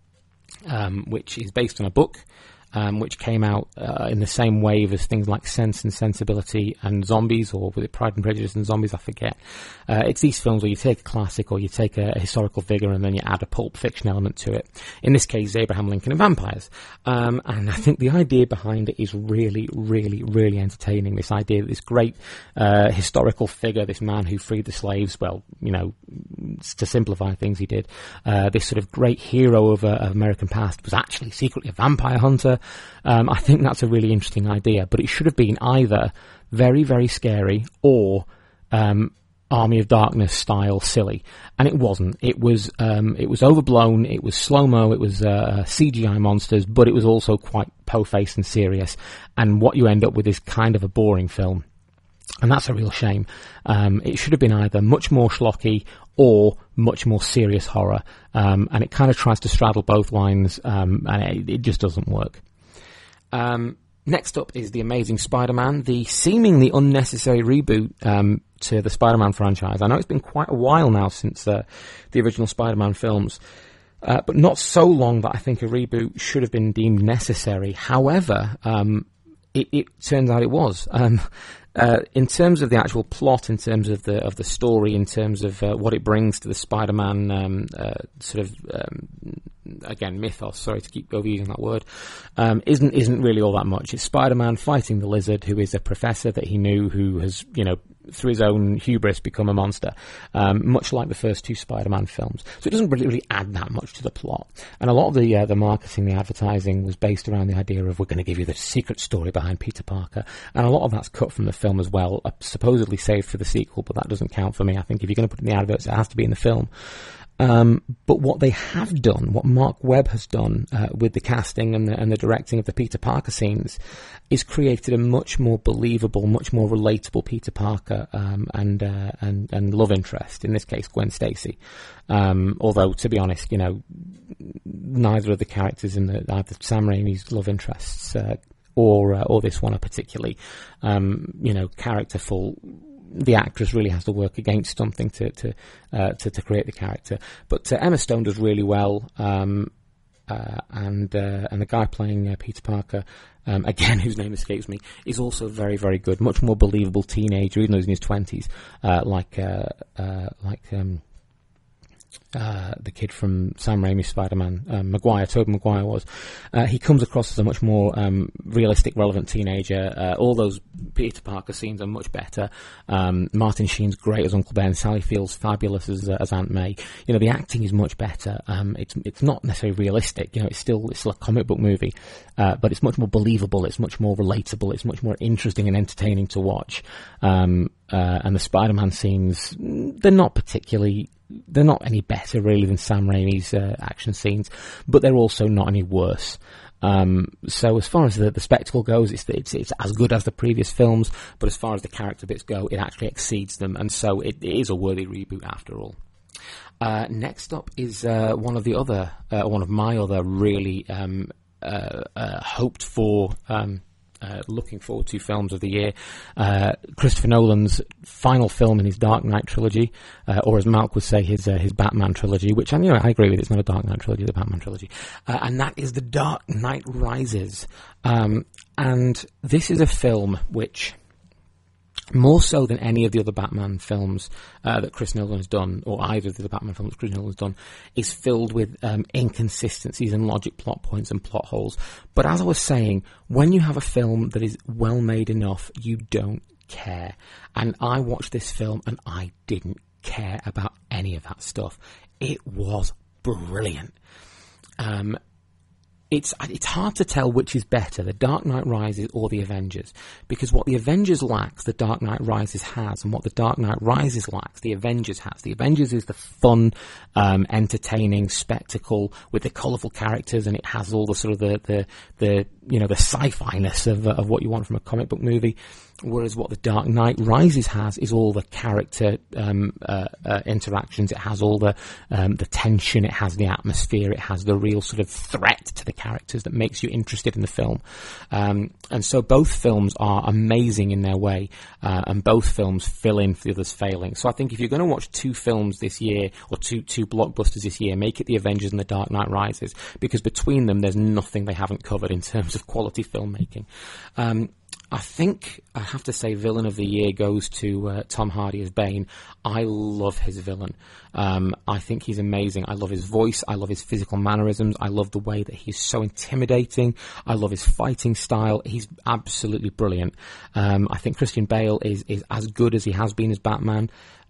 which is based on a book which came out in the same wave as things like Sense and Sensibility and Zombies, or was it Pride and Prejudice and Zombies? I forget. It's these films where you take a classic or you take a historical figure and then you add a pulp fiction element to it. In this case, Abraham Lincoln and vampires. And I think the idea behind it is really, really, really entertaining. This idea that this great historical figure, this man who freed the slaves, well, you know, to simplify things, he did. This sort of great hero of American past was actually secretly a vampire hunter. I think that's a really interesting idea, but it should have been either very, very scary or Army of Darkness style silly, and it wasn't. It was overblown. It was slow-mo. It was CGI monsters, but it was also quite po-faced and serious. And what you end up with is kind of a boring film, and that's a real shame. It should have been either much more schlocky or much more serious horror, and it kind of tries to straddle both lines, and it just doesn't work. Next up is The Amazing Spider-Man, the seemingly unnecessary reboot to the Spider-Man franchise. I know it's been quite a while now since the original Spider-Man films, but not so long that I think a reboot should have been deemed necessary. However, it turns out it was. In terms of the actual plot, in terms of the story, in terms of what it brings to the Spider-Man again, mythos, sorry to keep overusing that word, isn't really all that much. It's Spider-Man fighting the Lizard, who is a professor that he knew, who has, you know, through his own hubris become a monster, much like the first two Spider-Man films. So it doesn't really add that much to the plot. And a lot of the marketing, the advertising was based around the idea of, we're going to give you the secret story behind Peter Parker. And a lot of that's cut from the film as well, supposedly saved for the sequel, but that doesn't count for me. I think if you're going to put it in the adverts, it has to be in the film. But what they have done, what Mark Webb has done with the casting and the directing of the Peter Parker scenes, is created a much more believable, much more relatable Peter Parker and love interest. In this case, Gwen Stacy. Although, to be honest, you know, neither of the characters in either Sam Raimi's love interests or this one are particularly, characterful. The actress really has to work against something to create the character. But Emma Stone does really well, and the guy playing Peter Parker, again, whose name escapes me, is also very, very good. Much more believable teenager, even though he's in his 20s, the kid from Sam Raimi's Spider-Man, Tobey Maguire was. He comes across as a much more realistic, relevant teenager. All those Peter Parker scenes are much better. Martin Sheen's great as Uncle Ben. Sally Field's fabulous as Aunt May. You know, the acting is much better. It's not necessarily realistic. You know, it's still a comic book movie, but it's much more believable. It's much more relatable. It's much more interesting and entertaining to watch. And the Spider-Man scenes, they're not any better really than Sam Raimi's action scenes, but they're also not any worse. So as far as the spectacle goes, it's as good as the previous films, but as far as the character bits go, it actually exceeds them, and so it is a worthy reboot after all. Next up is one of my other really hoped for, looking forward to films of the year. Christopher Nolan's final film in his Dark Knight trilogy, or as Malk would say, his Batman trilogy, which I agree with. It's not a Dark Knight trilogy, the Batman trilogy, and that is The Dark Knight Rises. And this is a film which, more so than any of the other Batman films that Chris Nolan has done, or either of the Batman films that Chris Nolan has done, is filled with inconsistencies and logic plot points and plot holes. But as I was saying, when you have a film that is well made enough, you don't care. And I watched this film and I didn't care about any of that stuff. It was brilliant. it's hard to tell which is better, The Dark Knight Rises or The Avengers, because what The Avengers lacks, The Dark Knight Rises has, and what The Dark Knight Rises lacks, The Avengers has. The Avengers is the fun, entertaining spectacle with the colourful characters, and it has all the sort of the sci-fi-ness of what you want from a comic book movie. Whereas what The Dark Knight Rises has is all the character interactions. It has all the tension. It has the atmosphere. It has the real sort of threat to the characters that makes you interested in the film. And so both films are amazing in their way, and both films fill in for the others failing. So I think if you're going to watch two films this year, or two blockbusters this year, make it The Avengers and The Dark Knight Rises, because between them there's nothing they haven't covered in terms of quality filmmaking. I think I have to say Villain of the Year goes to Tom Hardy as Bane. I love his villain. I think he's amazing. I love his voice. I love his physical mannerisms. I love the way that he's so intimidating. I love his fighting style. He's absolutely brilliant. I think Christian Bale is as good as he has been as Batman.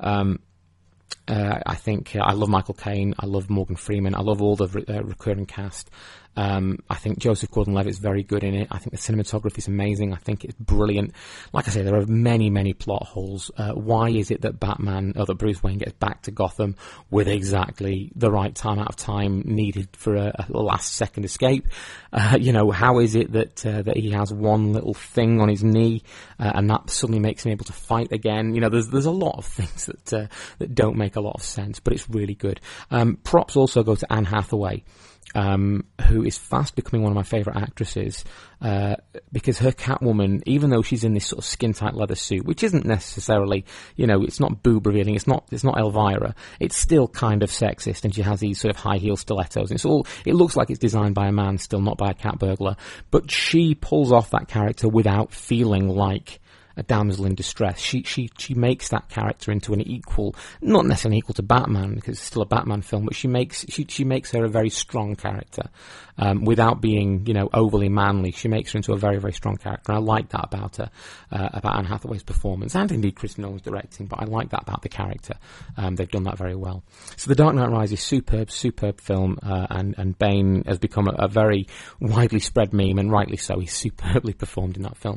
I think I love Michael Caine. I love Morgan Freeman. I love all the recurring cast. I think Joseph Gordon-Levitt's very good in it. I think the cinematography is amazing. I think it's brilliant. Like I say, there are many, many plot holes. Why is it that that Bruce Wayne gets back to Gotham with exactly the right amount of time needed for a last-second escape? How is it that he has one little thing on his knee, and that suddenly makes him able to fight again? There's a lot of things that don't make a lot of sense, but it's really good. Props also go to Anne Hathaway, who is fast becoming one of my favourite actresses, because her Catwoman, even though she's in this sort of skin-tight leather suit, which isn't necessarily, it's not boob revealing, it's not Elvira, it's still kind of sexist, and she has these sort of high heel stilettos, and it looks like it's designed by a man still, not by a cat burglar, but she pulls off that character without feeling like a damsel in distress. She makes that character into an equal, not necessarily equal to Batman, because it's still a Batman film, but she makes her a very strong character, without being, overly manly. She makes her into a very, very strong character. And I like that about her, about Anne Hathaway's performance, and indeed Chris Nolan's directing, but I like that about the character. They've done that very well. So The Dark Knight Rises, superb film, and Bane has become a very widely spread meme, and rightly so. He's superbly performed in that film.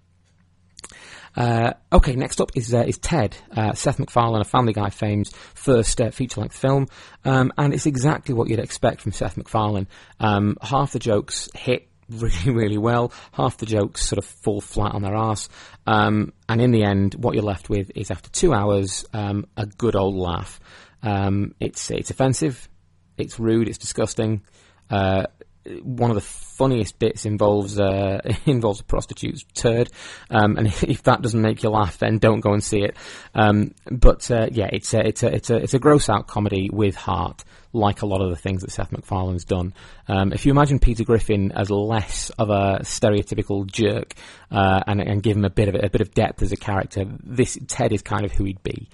Okay, next up is Ted, Seth MacFarlane, a Family Guy fame's first feature-length film, and it's exactly what you'd expect from Seth MacFarlane. Half the jokes hit really, really well, half the jokes sort of fall flat on their arse, and in the end, what you're left with is, after 2 hours, a good old laugh. It's offensive, it's rude, it's disgusting. One of the funniest bits involves a prostitute's turd, and if that doesn't make you laugh, then don't go and see it. It's a gross out comedy with heart, like a lot of the things that Seth MacFarlane's done. If you imagine Peter Griffin as less of a stereotypical jerk, and give him a bit of depth as a character, this Ted is kind of who he'd be.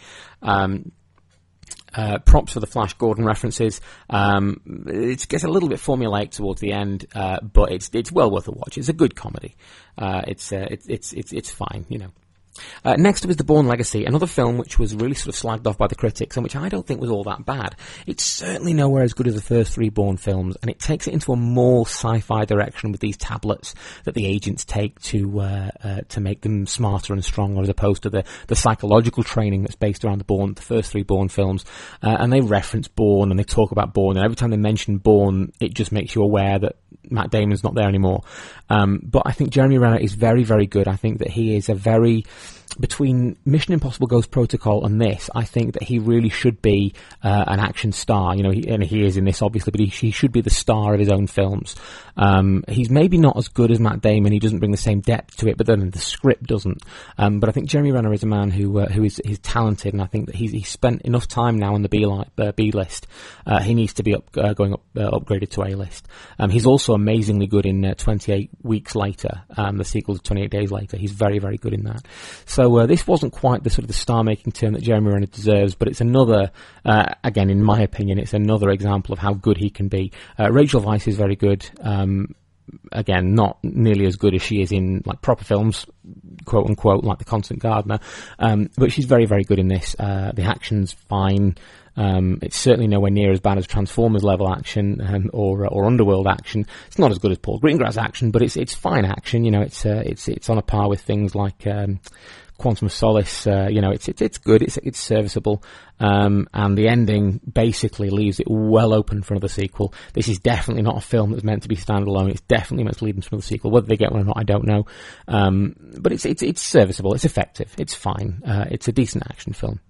Props for the Flash Gordon references. It gets a little bit formulaic towards the end, but it's well worth a watch. It's a good comedy. It's fine, Next up is The Bourne Legacy, another film which was really sort of slagged off by the critics, and which I don't think was all that bad. It's certainly nowhere as good as the first three Bourne films, and it takes it into a more sci-fi direction with these tablets that the agents take to make them smarter and stronger, as opposed to the psychological training that's based around the first three Bourne films. And they reference Bourne, and they talk about Bourne, and every time they mention Bourne, it just makes you aware that Matt Damon's not there anymore. But I think Jeremy Renner is very, very good. I think that he is between Mission Impossible Ghost Protocol and this, I think that he really should be an action star. He is in this, obviously, but he should be the star of his own films. He's maybe not as good as Matt Damon. He doesn't bring the same depth to it, but then the script doesn't. But I think Jeremy Renner is a man who is talented, and I think that he's spent enough time now on the B list. He needs to be upgraded to A list. He's also amazingly good in 28 Weeks Later, the sequel to 28 Days Later. He's very, very good in that. So this wasn't quite the sort of the star-making turn that Jeremy Renner deserves, but it's another, again, in my opinion, it's another example of how good he can be. Rachel Weisz is very good. Again, not nearly as good as she is in like proper films, quote unquote, like the Constant Gardener. But she's very, very good in this. The action's fine. It's certainly nowhere near as bad as Transformers level action or Underworld action. It's not as good as Paul Greengrass action, but it's fine action. You know, it's on a par with things like Quantum of Solace. You know, it's good. It's serviceable. And the ending basically leaves it well open for another sequel. This is definitely not a film that's meant to be standalone. It's definitely meant to lead them to another sequel. Whether they get one or not, I don't know. But it's serviceable. It's effective. It's fine. It's a decent action film.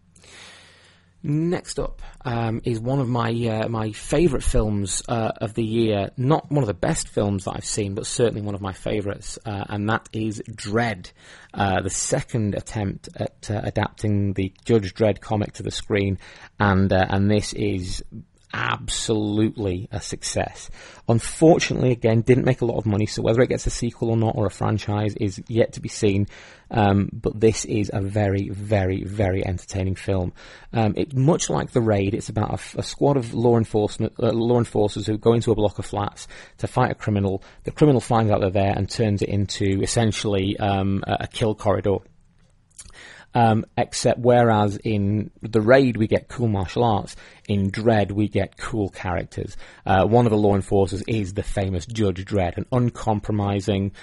Next up is one of my favourite films of the year. Not one of the best films that I've seen, but certainly one of my favourites, and that is Dredd, the second attempt at adapting the Judge Dredd comic to the screen, and this is absolutely a success. Unfortunately, again, didn't make a lot of money, so whether it gets a sequel or not, or a franchise, is yet to be seen. But this is a very, very, very entertaining film. It's much like The Raid. It's about a squad of law enforcers who go into a block of flats to fight a criminal. The criminal finds out they're there and turns it into essentially a kill corridor. Except whereas in The Raid we get cool martial arts, in Dredd we get cool characters. One of the law enforcers is the famous Judge Dredd, an uncompromising,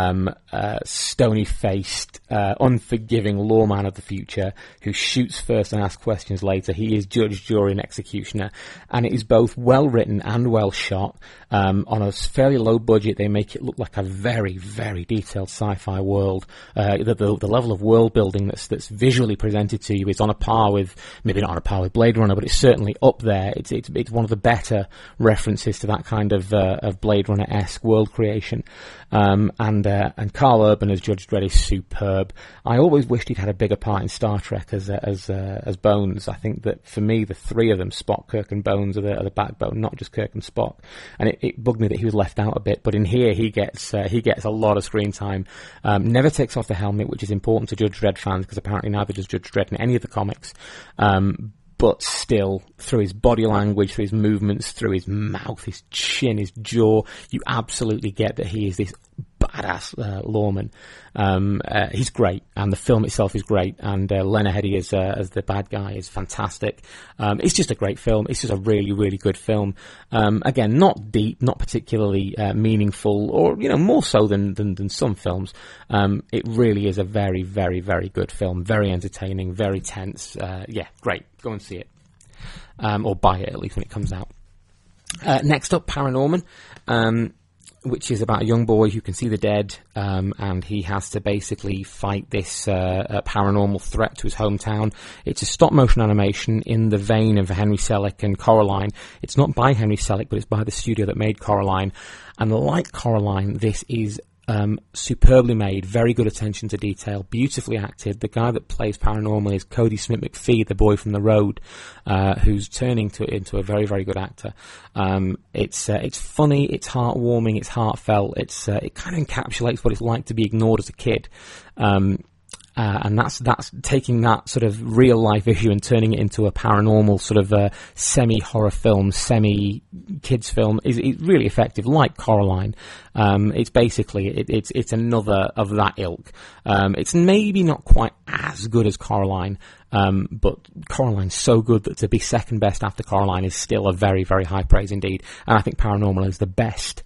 stony-faced, unforgiving lawman of the future who shoots first and asks questions later. He is judge, jury, and executioner, and it is both well written and well shot. On a fairly low budget, they make it look like a very, very detailed sci-fi world. The level of world building that's visually presented to you is on a par with, maybe not on a par with Blade Runner, but it's certainly up there. It's one of the better references to that kind of Blade Runner-esque world creation. And Carl Urban as Judge Dredd is superb. I always wished he'd had a bigger part in Star Trek as Bones. I think that for me, the three of them, Spock, Kirk, and Bones, are the backbone, not just Kirk and Spock. And it bugged me that he was left out a bit. But in here, he gets a lot of screen time. Never takes off the helmet, which is important to Judge Dredd fans because apparently neither does Judge Dredd in any of the comics. But still, through his body language, through his movements, through his mouth, his chin, his jaw, you absolutely get that he is this badass lawman. He's great, and the film itself is great, and Lena Headey as the bad guy is fantastic. It's just a great film. It's just a really, really good film. Again, not deep, not particularly meaningful, or more so than some films. It really is a very, very, very good film. Very entertaining, very tense. Yeah, great. Go and see it, or buy it at least when it comes out. Next up, Paranorman. Which is about a young boy who can see the dead, and he has to basically fight this paranormal threat to his hometown. It's a stop-motion animation in the vein of Henry Selick and Coraline. It's not by Henry Selick, but it's by the studio that made Coraline. And like Coraline, this is superbly made, very good attention to detail, beautifully acted. The guy that plays Paranormal is Cody Smith McPhee, the boy from The Road, who's turning into a very, very good actor. It's funny, it's heartwarming, it's heartfelt, it kind of encapsulates what it's like to be ignored as a kid. And that's taking that sort of real life issue and turning it into a paranormal sort of semi-horror film, semi-kids film is really effective, like Coraline. It's basically, it's another of that ilk. It's maybe not quite as good as Coraline, but Coraline's so good that to be second best after Coraline is still a very, very high praise indeed. And I think Paranorman is the best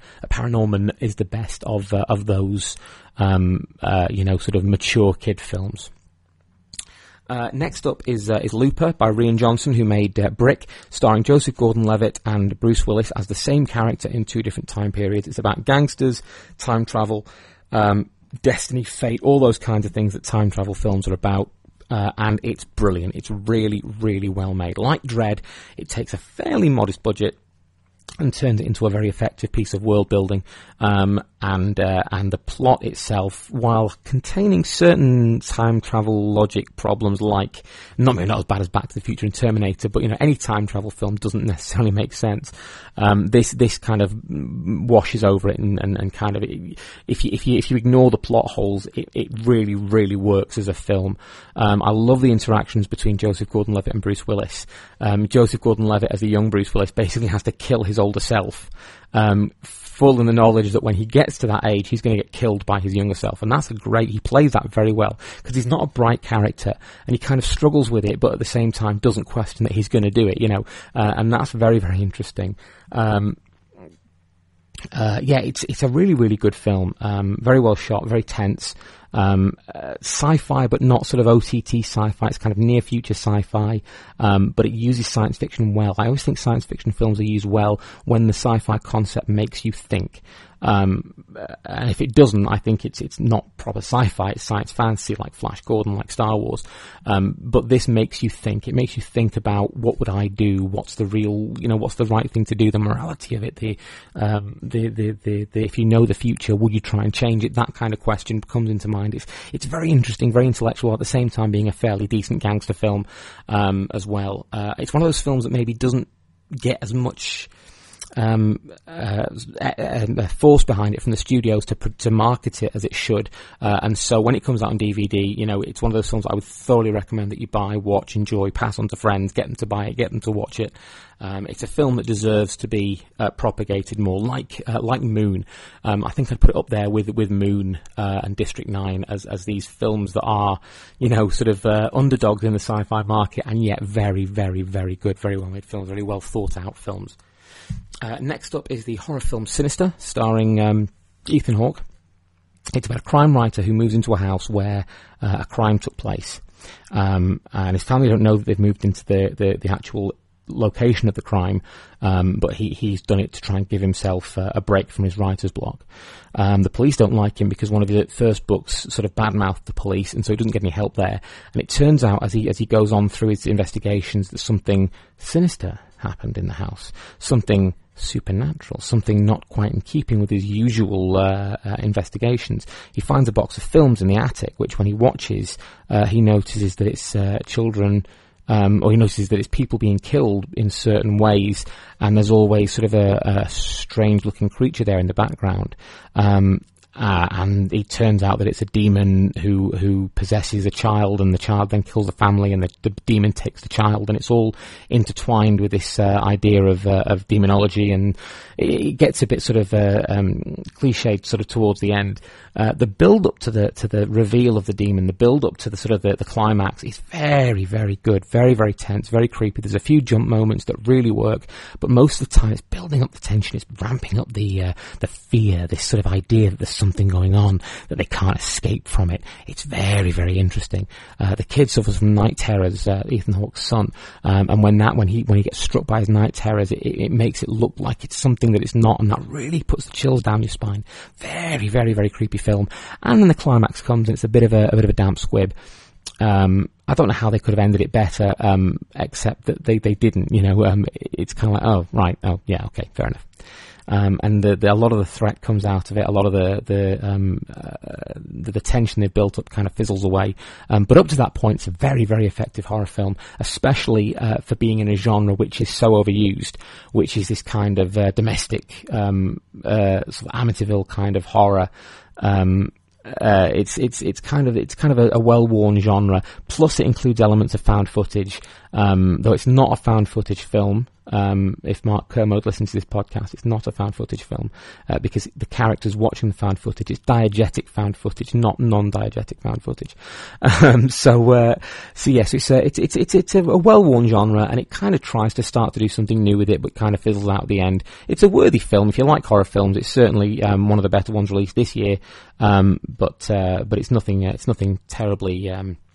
of those, sort of mature kid films. Next up is Looper by Rian Johnson, who made Brick, starring Joseph Gordon-Levitt and Bruce Willis as the same character in two different time periods. It's about gangsters, time travel, destiny, fate, all those kinds of things that time travel films are about. And it's brilliant. It's really, really well made. Like Dredd, it takes a fairly modest budget and turns it into a very effective piece of world building. And the plot itself, while containing certain time travel logic problems, like not as bad as Back to the Future and Terminator, but any time travel film doesn't necessarily make sense. This kind of washes over it and kind of, if you ignore the plot holes, it really, really works as a film. I love the interactions between Joseph Gordon-Levitt and Bruce Willis. Joseph Gordon-Levitt as a young Bruce Willis basically has to kill his older self full in the knowledge that when he gets to that age, he's going to get killed by his younger self. And he plays that very well, because he's not a bright character, and he kind of struggles with it, but at the same time doesn't question that he's going to do it, and that's very, very interesting. It's a really, really good film. Very well shot, very tense. Sci-fi, but not sort of OTT sci-fi. It's kind of near future sci-fi, but it uses science fiction well. I always think science fiction films are used well when the sci-fi concept makes you think. And if it doesn't, I think it's not proper sci-fi, it's science fantasy, like Flash Gordon, like Star Wars. But this makes you think. It makes you think about, what would I do? What's the real, what's the right thing to do? The morality of it, the if you know the future, would you try and change it? That kind of question comes into mind. It's very interesting, very intellectual, at the same time being a fairly decent gangster film, as well. It's one of those films that maybe doesn't get as much force behind it from the studios to market it as it should, and so when it comes out on DVD, it's one of those films I would thoroughly recommend that you buy, watch, enjoy, pass on to friends, get them to buy it, get them to watch it. It's a film that deserves to be propagated more, like Moon. I think I'd put it up there with Moon and District 9 as these films that are, sort of underdogs in the sci-fi market, and yet very, very, very good, very well made films, very well thought out films. Next up is the horror film Sinister, starring Ethan Hawke. It's about a crime writer who moves into a house where a crime took place, and his family don't know that they've moved into the actual location of the crime, but he's done it to try and give himself a break from his writer's block. The police don't like him because one of his first books sort of badmouthed the police, and so he doesn't get any help there. And it turns out as he goes on through his investigations that something sinister happened in the house, something supernatural, something not quite in keeping with his usual investigations. He finds a box of films in the attic, which when he watches, he notices that it's children, or he notices that it's people being killed in certain ways, and there's always sort of a strange-looking creature there in the background. And it turns out that it's a demon who possesses a child, and the child then kills the family, and the demon takes the child, and it's all intertwined with this idea of demonology, and it gets a bit sort of cliched sort of towards the end. The build up to the reveal of the demon, the build up to the sort of the climax is very, very good, very, very tense, very creepy. There's a few jump moments that really work, but most of the time it's building up the tension, it's ramping up the fear, this sort of idea that there's something going on, that they can't escape from it. It's very, very interesting. The kid suffers from night terrors, Ethan Hawke's son, and when he gets struck by his night terrors, it makes it look like it's something that it's not, and that really puts the chills down your spine. Very, very, very creepy film. And then the climax comes, and it's a bit of a damp squib. I don't know how they could have ended it better, except that they didn't. It's kind of like, oh right, oh yeah, okay, fair enough. And a lot of the threat comes out of it. A lot of the tension they've built up kind of fizzles away. But up to that point, it's a very, very effective horror film, especially for being in a genre which is so overused, which is this kind of domestic, sort of Amityville kind of horror. It's kind of a well-worn genre. Plus, it includes elements of found footage, though it's not a found footage film. If Mark Kermode listens to this podcast, it's not a found footage film, because the characters watching the found footage, it's diegetic found footage, not non-diegetic found footage. So yes, it's a well-worn genre, and it kind of tries to start to do something new with it, but kind of fizzles out at the end. It's a worthy film. If you like horror films, it's certainly one of the better ones released this year. But it's nothing terribly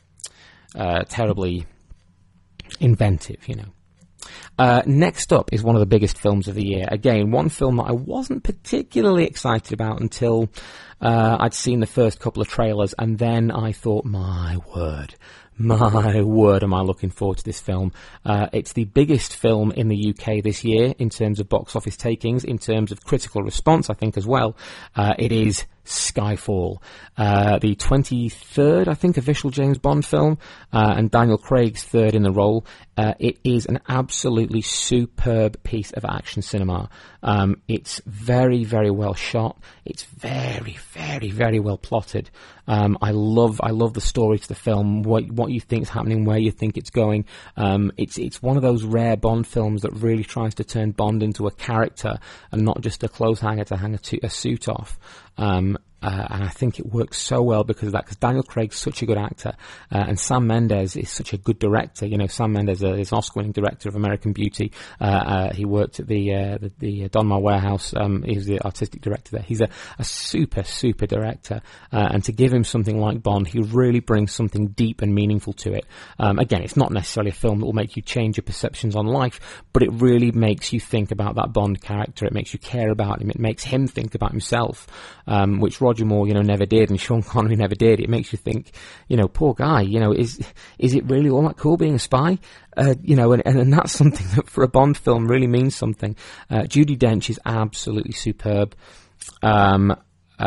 inventive, Next up is one of the biggest films of the year. Again, one film that I wasn't particularly excited about until I'd seen the first couple of trailers, and then I thought, my word, am I looking forward to this film. It's the biggest film in the UK this year in terms of box office takings, in terms of critical response, I think, as well. It is Skyfall, the 23rd, I think, official James Bond film, and Daniel Craig's third in the role. It is an absolutely superb piece of action cinema. It's very, very well shot. It's very, very, very well plotted. I love the story to the film, what you think is happening, where you think it's going. It's one of those rare Bond films that really tries to turn Bond into a character and not just a clothes hanger to hang a suit off. And I think it works so well because of that, because Daniel Craig's such a good actor, and Sam Mendes is such a good director. You know, Sam Mendes is an Oscar-winning director of American Beauty. He worked at the Donmar Warehouse. He was the artistic director there. He's a super, super director, and to give him something like Bond, he really brings something deep and meaningful to it. Again, it's not necessarily a film that will make you change your perceptions on life, but it really makes you think about that Bond character. It makes you care about him. It makes him think about himself, which Roger Moore, never did, and Sean Connery never did. It makes you think, poor guy, is it really all that cool being a spy? And that's something that for a Bond film really means something. Judi Dench is absolutely superb. And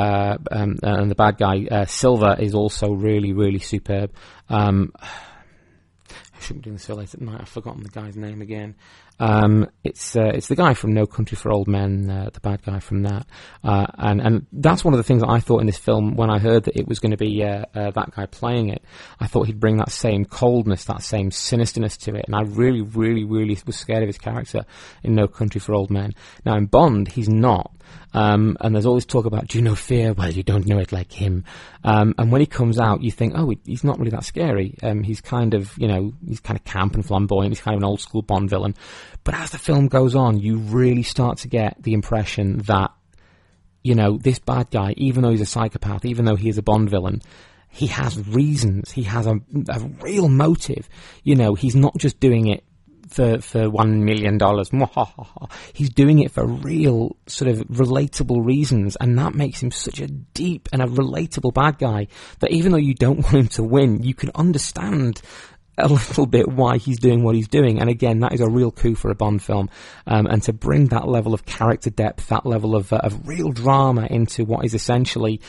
the bad guy, Silva, is also really, really superb. I shouldn't be doing this so late at night. I've forgotten the guy's name again. It's the guy from No Country for Old Men, the bad guy from that. And that's one of the things that I thought in this film when I heard that it was going to be that guy playing it. I thought he'd bring that same coldness, that same sinisterness to it. And I really, really, really was scared of his character in No Country for Old Men. Now, in Bond, he's not. And there's always talk about, do you know fear? Well, you don't know it like him. And when he comes out, you think, oh, he's not really that scary. He's kind of, he's kind of camp and flamboyant. He's kind of an old school Bond villain. But as the film goes on, you really start to get the impression that, this bad guy, even though he's a psychopath, even though he is a Bond villain, he has reasons. He has a real motive. He's not just doing it for $1 million. He's doing it for real sort of relatable reasons, and that makes him such a deep and a relatable bad guy that even though you don't want him to win, you can understand a little bit why he's doing what he's doing. And again, that is a real coup for a Bond film, and to bring that level of character depth, that level of real drama into what is essentially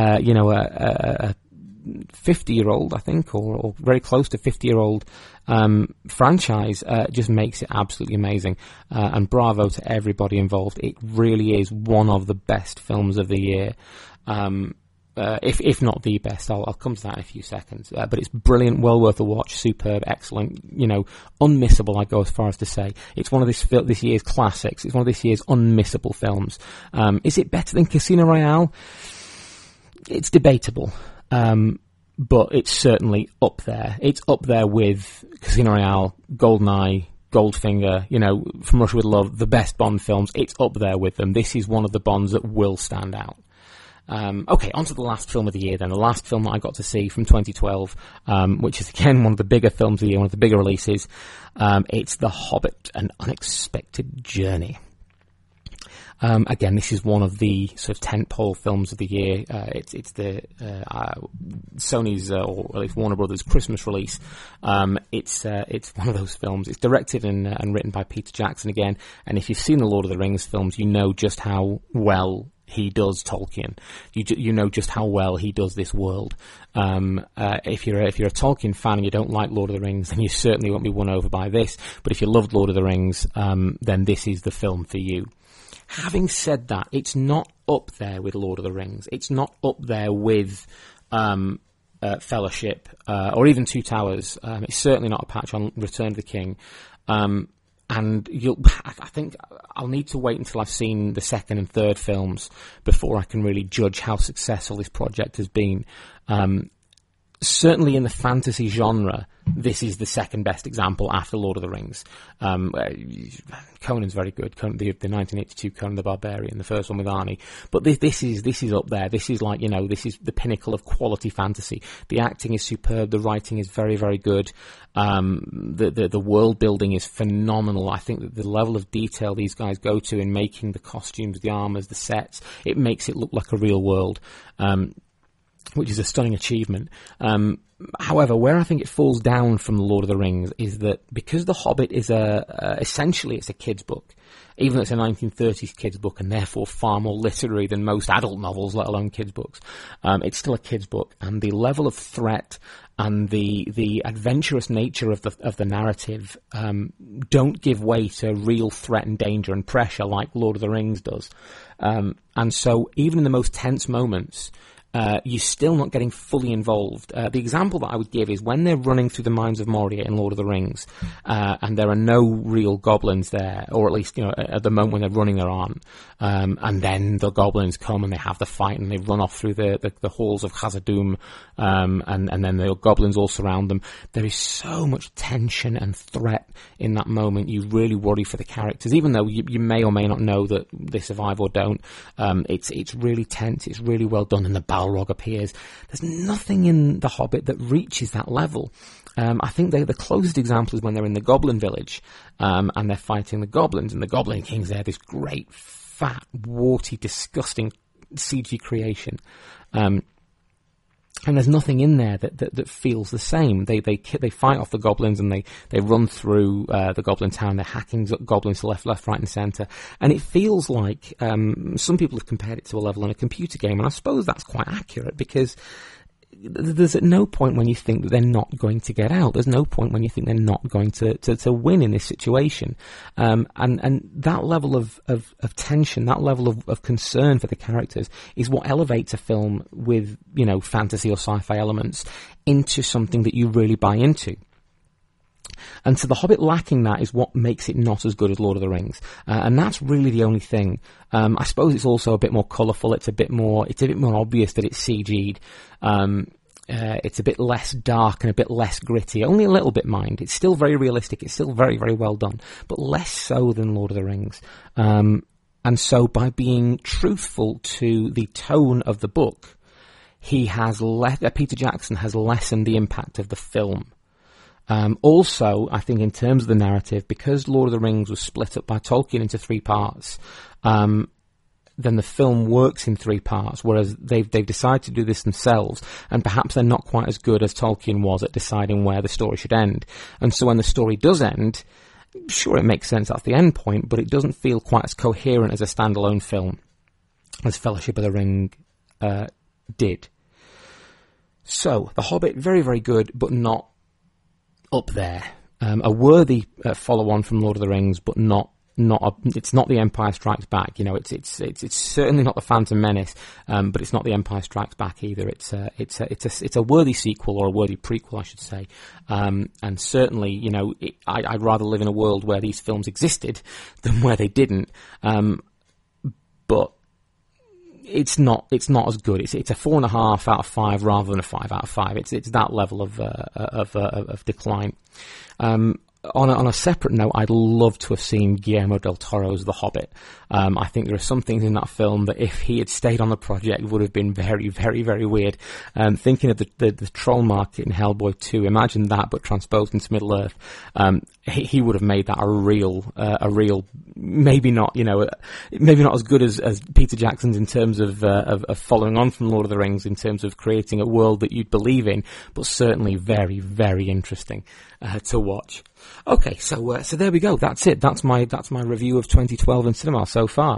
a 50-year-old, I think, or very close to 50-year-old franchise, just makes it absolutely amazing. And bravo to everybody involved. It really is one of the best films of the year. If not the best. I'll come to that in a few seconds. But it's brilliant, well worth a watch, superb, excellent, unmissable, I go as far as to say. It's one of this year's classics. It's one of this year's unmissable films. Is it better than Casino Royale? It's debatable. But it's certainly up there. It's up there with Casino Royale, GoldenEye, Goldfinger, From Russia with Love, the best Bond films. It's up there with them. This is one of the Bonds that will stand out. Okay, on to the last film of the year then. The last film that I got to see from 2012, which is again one of the bigger films of the year, one of the bigger releases. It's The Hobbit, An Unexpected Journey. Again, this is one of the sort of tentpole films of the year. It's the Sony's, or at least Warner Brothers' Christmas release. It's one of those films. It's directed and written by Peter Jackson again. And if you've seen the Lord of the Rings films, you know just how well he does Tolkien. You know just how well he does this world. If you're a Tolkien fan and you don't like Lord of the Rings, then you certainly won't be won over by this. But if you loved Lord of the Rings, then this is the film for you. Having said that, it's not up there with Lord of the Rings. It's not up there with Fellowship or even Two Towers. It's certainly not a patch on Return of the King. And I think I'll need to wait until I've seen the second and third films before I can really judge how successful this project has been. Certainly in the fantasy genre, this is the second best example after Lord of the Rings. Conan's very good. Conan, the 1982 Conan the Barbarian, the first one with Arnie. But this is up there. This is like, this is the pinnacle of quality fantasy. The acting is superb. The writing is very, very good. The world building is phenomenal. I think that the level of detail these guys go to in making the costumes, the armors, the sets, it makes it look like a real world. which is a stunning achievement. However, where I think it falls down from The Lord of the Rings is that because The Hobbit is essentially it's a kid's book, even though it's a 1930s kid's book and therefore far more literary than most adult novels, let alone kids' books, it's still a kid's book, and the level of threat and the adventurous nature of the narrative don't give way to real threat and danger and pressure like Lord of the Rings does. And so even in the most tense moments, you're still not getting fully involved. The example that I would give is when they're running through the Mines of Moria in Lord of the Rings, and there are no real goblins there, or at least, at the moment when they're running there aren't. And then the goblins come and they have the fight and they run off through the halls of Khazad-dûm, and then the goblins all surround them. There is so much tension and threat in that moment. You really worry for the characters, even though you may or may not know that they survive or don't. It's really tense. It's really well done, and the Balrog appears. There's nothing in The Hobbit that reaches that level. I think the closest example is when they're in the Goblin Village, and they're fighting the goblins, and the Goblin King's there, this great, fat, warty, disgusting CG creation. And there's nothing in there that feels the same. They fight off the goblins and they run through the goblin town. They're hacking goblins to left, right, and centre. And it feels like some people have compared it to a level in a computer game, and I suppose that's quite accurate because there's at no point when you think that they're not going to get out. There's no point when you think they're not going to win in this situation. And that level of tension, that level of concern for the characters is what elevates a film with, fantasy or sci-fi elements into something that you really buy into. And so The Hobbit lacking that is what makes it not as good as Lord of the Rings. And that's really the only thing. I suppose it's also a bit more colourful. It's a bit more obvious that it's CG'd. It's a bit less dark and a bit less gritty. Only a little bit, mind. It's still very realistic. It's still very, very well done. But less so than Lord of the Rings. And so by being truthful to the tone of the book, Peter Jackson has lessened the impact of the film. Also, I think in terms of the narrative, because Lord of the Rings was split up by Tolkien into 3 parts, then the film works in 3 parts, whereas they've decided to do this themselves, and perhaps they're not quite as good as Tolkien was at deciding where the story should end. And so when the story does end, sure, it makes sense, that's the end point, but it doesn't feel quite as coherent as a standalone film as Fellowship of the Ring did. So, The Hobbit, very, very good, but not up there. A worthy follow-on from Lord of the Rings, but it's not The Empire Strikes Back. It's certainly not The Phantom Menace, but it's not The Empire Strikes Back either. It's a worthy sequel, or a worthy prequel, I should say. And certainly, I'd rather live in a world where these films existed than where they didn't. But it's not as good. It's a 4.5 out of 5 rather than a 5 out of 5. It's that level of decline. On a separate note, I'd love to have seen Guillermo del Toro's The Hobbit. I think there are some things in that film that if he had stayed on the project would have been very, very, very weird. Thinking of the troll market in Hellboy 2, imagine that but transposed into Middle-earth. He would have made that a real, maybe not as good as Peter Jackson's in terms of following on from Lord of the Rings in terms of creating a world that you'd believe in, but certainly very, very interesting to watch. Okay, so there we go. That's it. That's my review of 2012 in cinema so far.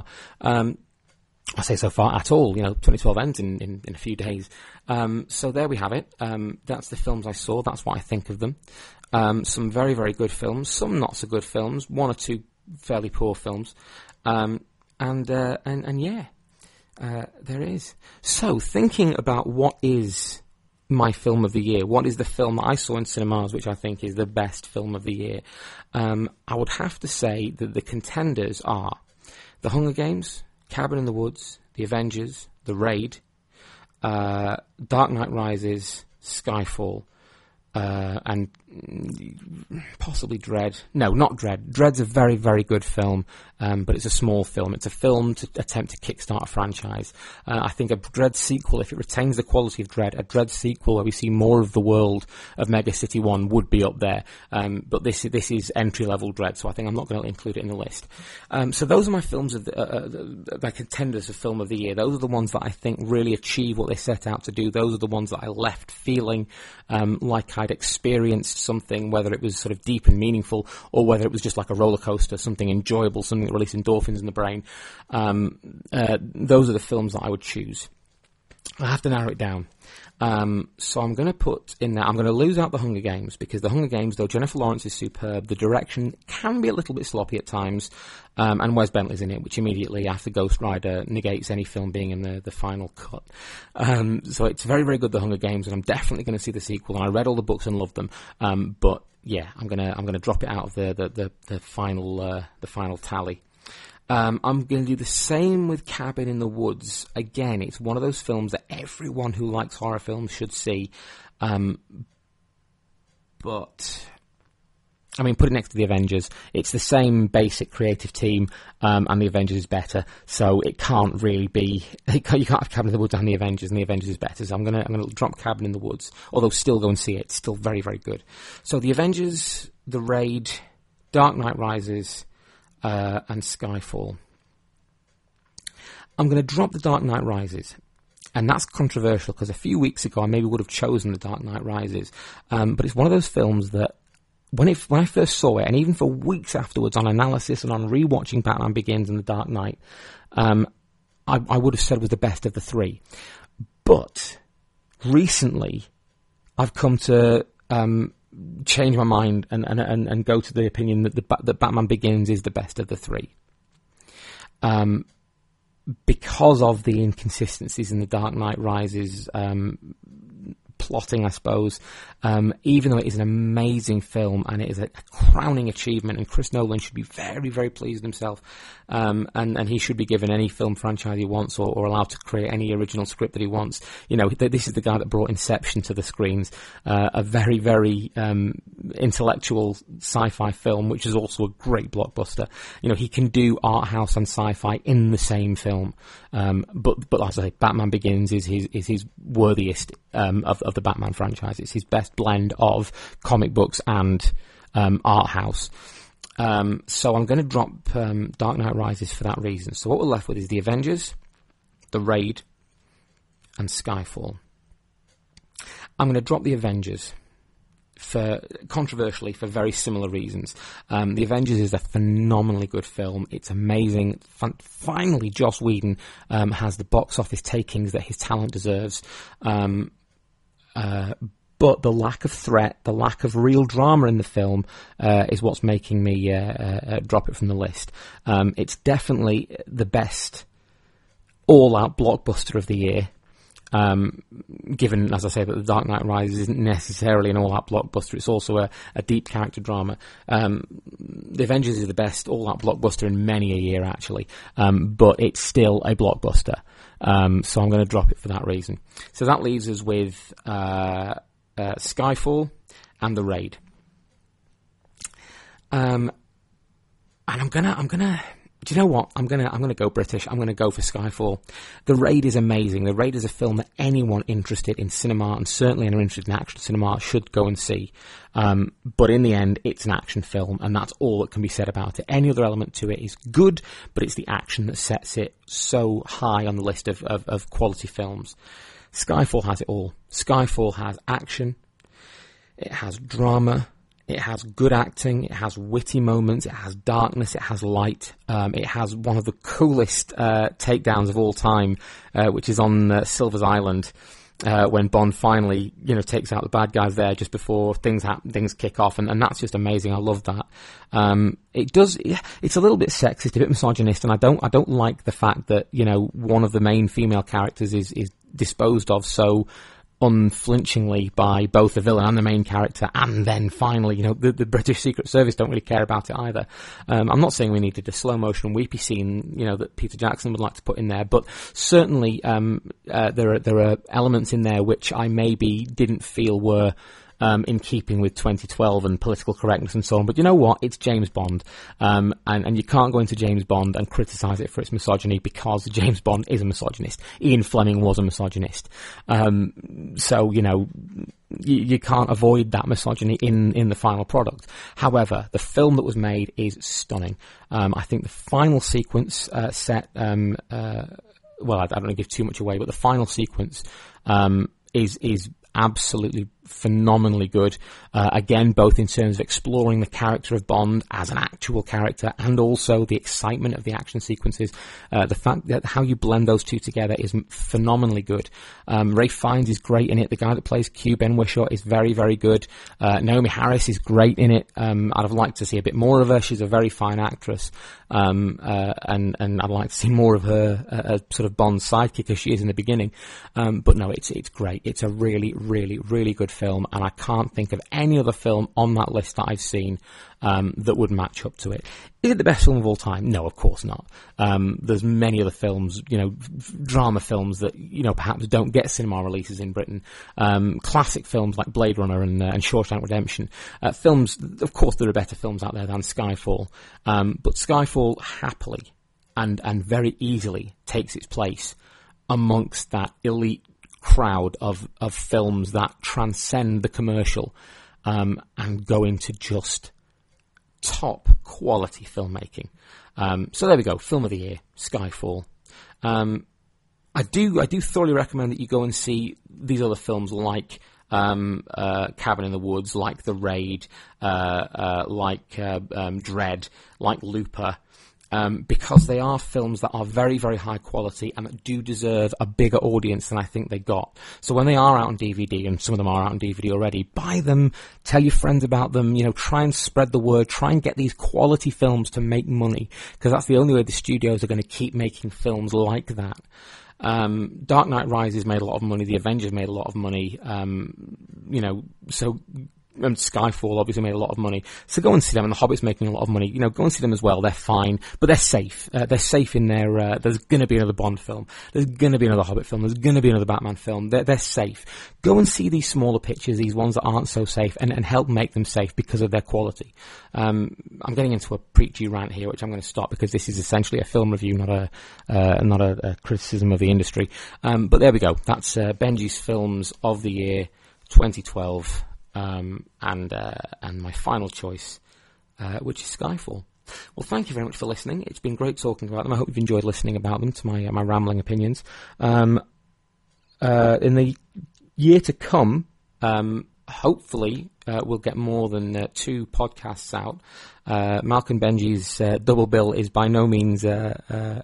I say so far at all. 2012 ends in a few days. So there we have it. That's the films I saw. That's what I think of them. Some very, very good films. Some not so good films. 1 or 2 fairly poor films. And yeah, there is. So thinking about what is my film of the year, what is the film that I saw in cinemas which I think is the best film of the year, I would have to say that the contenders are The Hunger Games, Cabin in the Woods, The Avengers, The Raid, Dark Knight Rises, Skyfall, and possibly Dredd. No, not Dredd. Dredd's a very, very good film, but it's a small film. It's a film to attempt to kickstart a franchise. I think a Dredd sequel, if it retains the quality of Dredd, a Dredd sequel where we see more of the world of Mega City 1 would be up there. But this is entry-level Dredd, so I think I'm not going to include it in the list. So those are my films of my contenders of film of the year. Those are the ones that I think really achieve what they set out to do. Those are the ones that I left feeling like I'd experienced something, whether it was sort of deep and meaningful or whether it was just like a roller coaster, something enjoyable, something that released endorphins in the brain. Those are the films that I would choose. I have to narrow it down. So I'm going to put in there, I'm going to lose out The Hunger Games, because The Hunger Games, though Jennifer Lawrence is superb, the direction can be a little bit sloppy at times, and Wes Bentley's in it, which immediately after Ghost Rider negates any film being in the final cut. So it's very, very good, The Hunger Games, and I'm definitely going to see the sequel, and I read all the books and loved them, but yeah, I'm gonna drop it out of the final tally. I'm going to do the same with Cabin in the Woods. Again, it's one of those films that everyone who likes horror films should see. But, I mean, put it next to The Avengers. It's the same basic creative team, and The Avengers is better. So it can't really be, you can't have Cabin in the Woods and The Avengers is better. So I'm going to drop Cabin in the Woods, although still go and see it. It's still very, very good. So The Avengers, The Raid, Dark Knight Rises, and Skyfall. I'm going to drop The Dark Knight Rises, and that's controversial because a few weeks ago I maybe would have chosen The Dark Knight Rises, but it's one of those films that when I first saw it, and even for weeks afterwards on analysis and on rewatching Batman Begins and The Dark Knight, I would have said was the best of the three. But recently I've come to change my mind and go to the opinion that Batman Begins is the best of the three. Because of the inconsistencies in The Dark Knight Rises plotting, I suppose, even though it is an amazing film and it is a crowning achievement, and Chris Nolan should be very, very pleased with himself, and he should be given any film franchise he wants or allowed to create any original script that he wants. You know, this is the guy that brought Inception to the screens, a very, very intellectual sci-fi film, which is also a great blockbuster. You know, he can do art house and sci-fi in the same film, but as I say, Batman Begins is his worthiest of the Batman franchise. It's his best blend of comic books and art house. So I'm going to drop Dark Knight Rises for that reason. So what we're left with is The Avengers, The Raid, and Skyfall. I'm going to drop The Avengers controversially for very similar reasons. The Avengers is a phenomenally good film. It's amazing. Finally, Joss Whedon has the box office takings that his talent deserves. But the lack of threat, the lack of real drama in the film is what's making me drop it from the list. It's definitely the best all-out blockbuster of the year. Given, as I say, that The Dark Knight Rises isn't necessarily an all-out blockbuster, it's also a deep character drama. The Avengers is the best all-out blockbuster in many a year, actually, but it's still a blockbuster. So I'm going to drop it for that reason. So that leaves us with Skyfall and The Raid. And I'm gonna. Do you know what? I'm gonna go British. I'm gonna go for Skyfall. The Raid is amazing. The Raid is a film that anyone interested in cinema, and certainly anyone interested in action cinema, should go and see. But in the end, it's an action film, and that's all that can be said about it. Any other element to it is good, but it's the action that sets it so high on the list of quality films. Skyfall has it all. Skyfall has action. It has drama. It has good acting, it has witty moments, it has darkness, it has light, it has one of the coolest takedowns of all time, which is on Silver's Island, when Bond finally, takes out the bad guys there just before things kick off, and that's just amazing. I love that. It's a little bit sexist, a bit misogynist, and I don't like the fact that, one of the main female characters is disposed of so unflinchingly by both the villain and the main character, and then finally, the British Secret Service don't really care about it either. I'm not saying we needed a slow motion weepy scene, that Peter Jackson would like to put in there, but certainly there are elements in there which I maybe didn't feel were in keeping with 2012 and political correctness and so on. But you know what? It's James Bond, and you can't go into James Bond and criticise it for its misogyny, because James Bond is a misogynist. Ian Fleming was a misogynist. So, you know, you can't avoid that misogyny in the final product. However, the film that was made is stunning. I think the final sequence set, well, I don't want to give too much away, but the final sequence is absolutely phenomenally good. Again, both in terms of exploring the character of Bond as an actual character, and also the excitement of the action sequences. The fact that how you blend those two together is phenomenally good. Ralph Fiennes is great in it. The guy that plays Q, Ben Whishaw, is very, very good. Naomi Harris is great in it. I'd have liked to see a bit more of her. She's a very fine actress. And I'd like to see more of her as sort of Bond's sidekick as she is in the beginning. But no, it's great. It's a really, really, really good film, and I can't think of any other film on that list that I've seen that would match up to it. Is it the best film of all time? No, of course not. There's many other films, you know, drama films that, you know, perhaps don't get cinema releases in Britain. Classic films like Blade Runner and Shawshank Redemption. Films, of course, there are better films out there than Skyfall. But Skyfall happily and very easily takes its place amongst that elite crowd of films that transcend the commercial and go into just top quality filmmaking. So there we go, film of the year, Skyfall. I do thoroughly recommend that you go and see these other films like Cabin in the Woods, like The Raid, like Dredd, like Looper, because they are films that are very, very high quality and that do deserve a bigger audience than I think they got. So when they are out on DVD, and some of them are out on DVD already, buy them, tell your friends about them, you know, try and spread the word, try and get these quality films to make money, because that's the only way the studios are going to keep making films like that. Dark Knight Rises made a lot of money, The Avengers made a lot of money, you know, so... And Skyfall obviously made a lot of money. So go and see them, and The Hobbit's making a lot of money. You know, go and see them as well. They're fine, but they're safe. They're safe in their, there's going to be another Bond film. There's going to be another Hobbit film. There's going to be another Batman film. They're safe. Go and see these smaller pictures, these ones that aren't so safe, and help make them safe because of their quality. I'm getting into a preachy rant here, which I'm going to stop, because this is essentially a film review, not a criticism of the industry. But there we go. That's Benji's Films of the Year 2012. And my final choice, which is Skyfall. Well, thank you very much for listening. It's been great talking about them. I hope you've enjoyed listening about them, to my rambling opinions. In the year to come, hopefully we'll get more than 2 podcasts out. Malcolm Benji's double bill is by no means a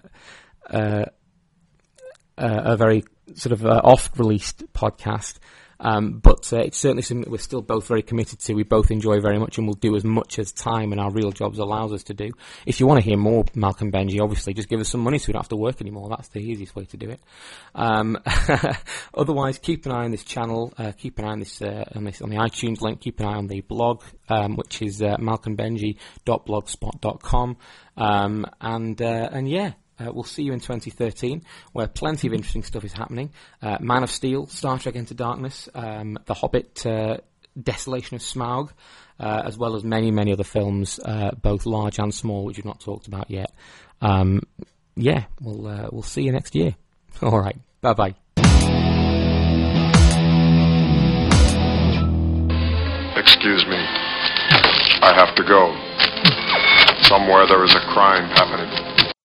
very sort of oft-released podcast. But it's certainly something that we're still both very committed to. We both enjoy very much, and we'll do as much as time and our real jobs allows us to do. If you want to hear more Malcolm Benji, obviously just give us some money so we don't have to work anymore. That's the easiest way to do it. Otherwise, keep an eye on this channel. Keep an eye on this on the iTunes link. Keep an eye on the blog, which is malcolmbenji.blogspot.com. And yeah. We'll see you in 2013, where plenty of interesting stuff is happening. Man of Steel, Star Trek Into Darkness, The Hobbit, Desolation of Smaug, as well as many, many other films, both large and small, which we've not talked about yet. Yeah, we'll see you next year. All right, bye-bye. Excuse me. I have to go. Somewhere there is a crime happening.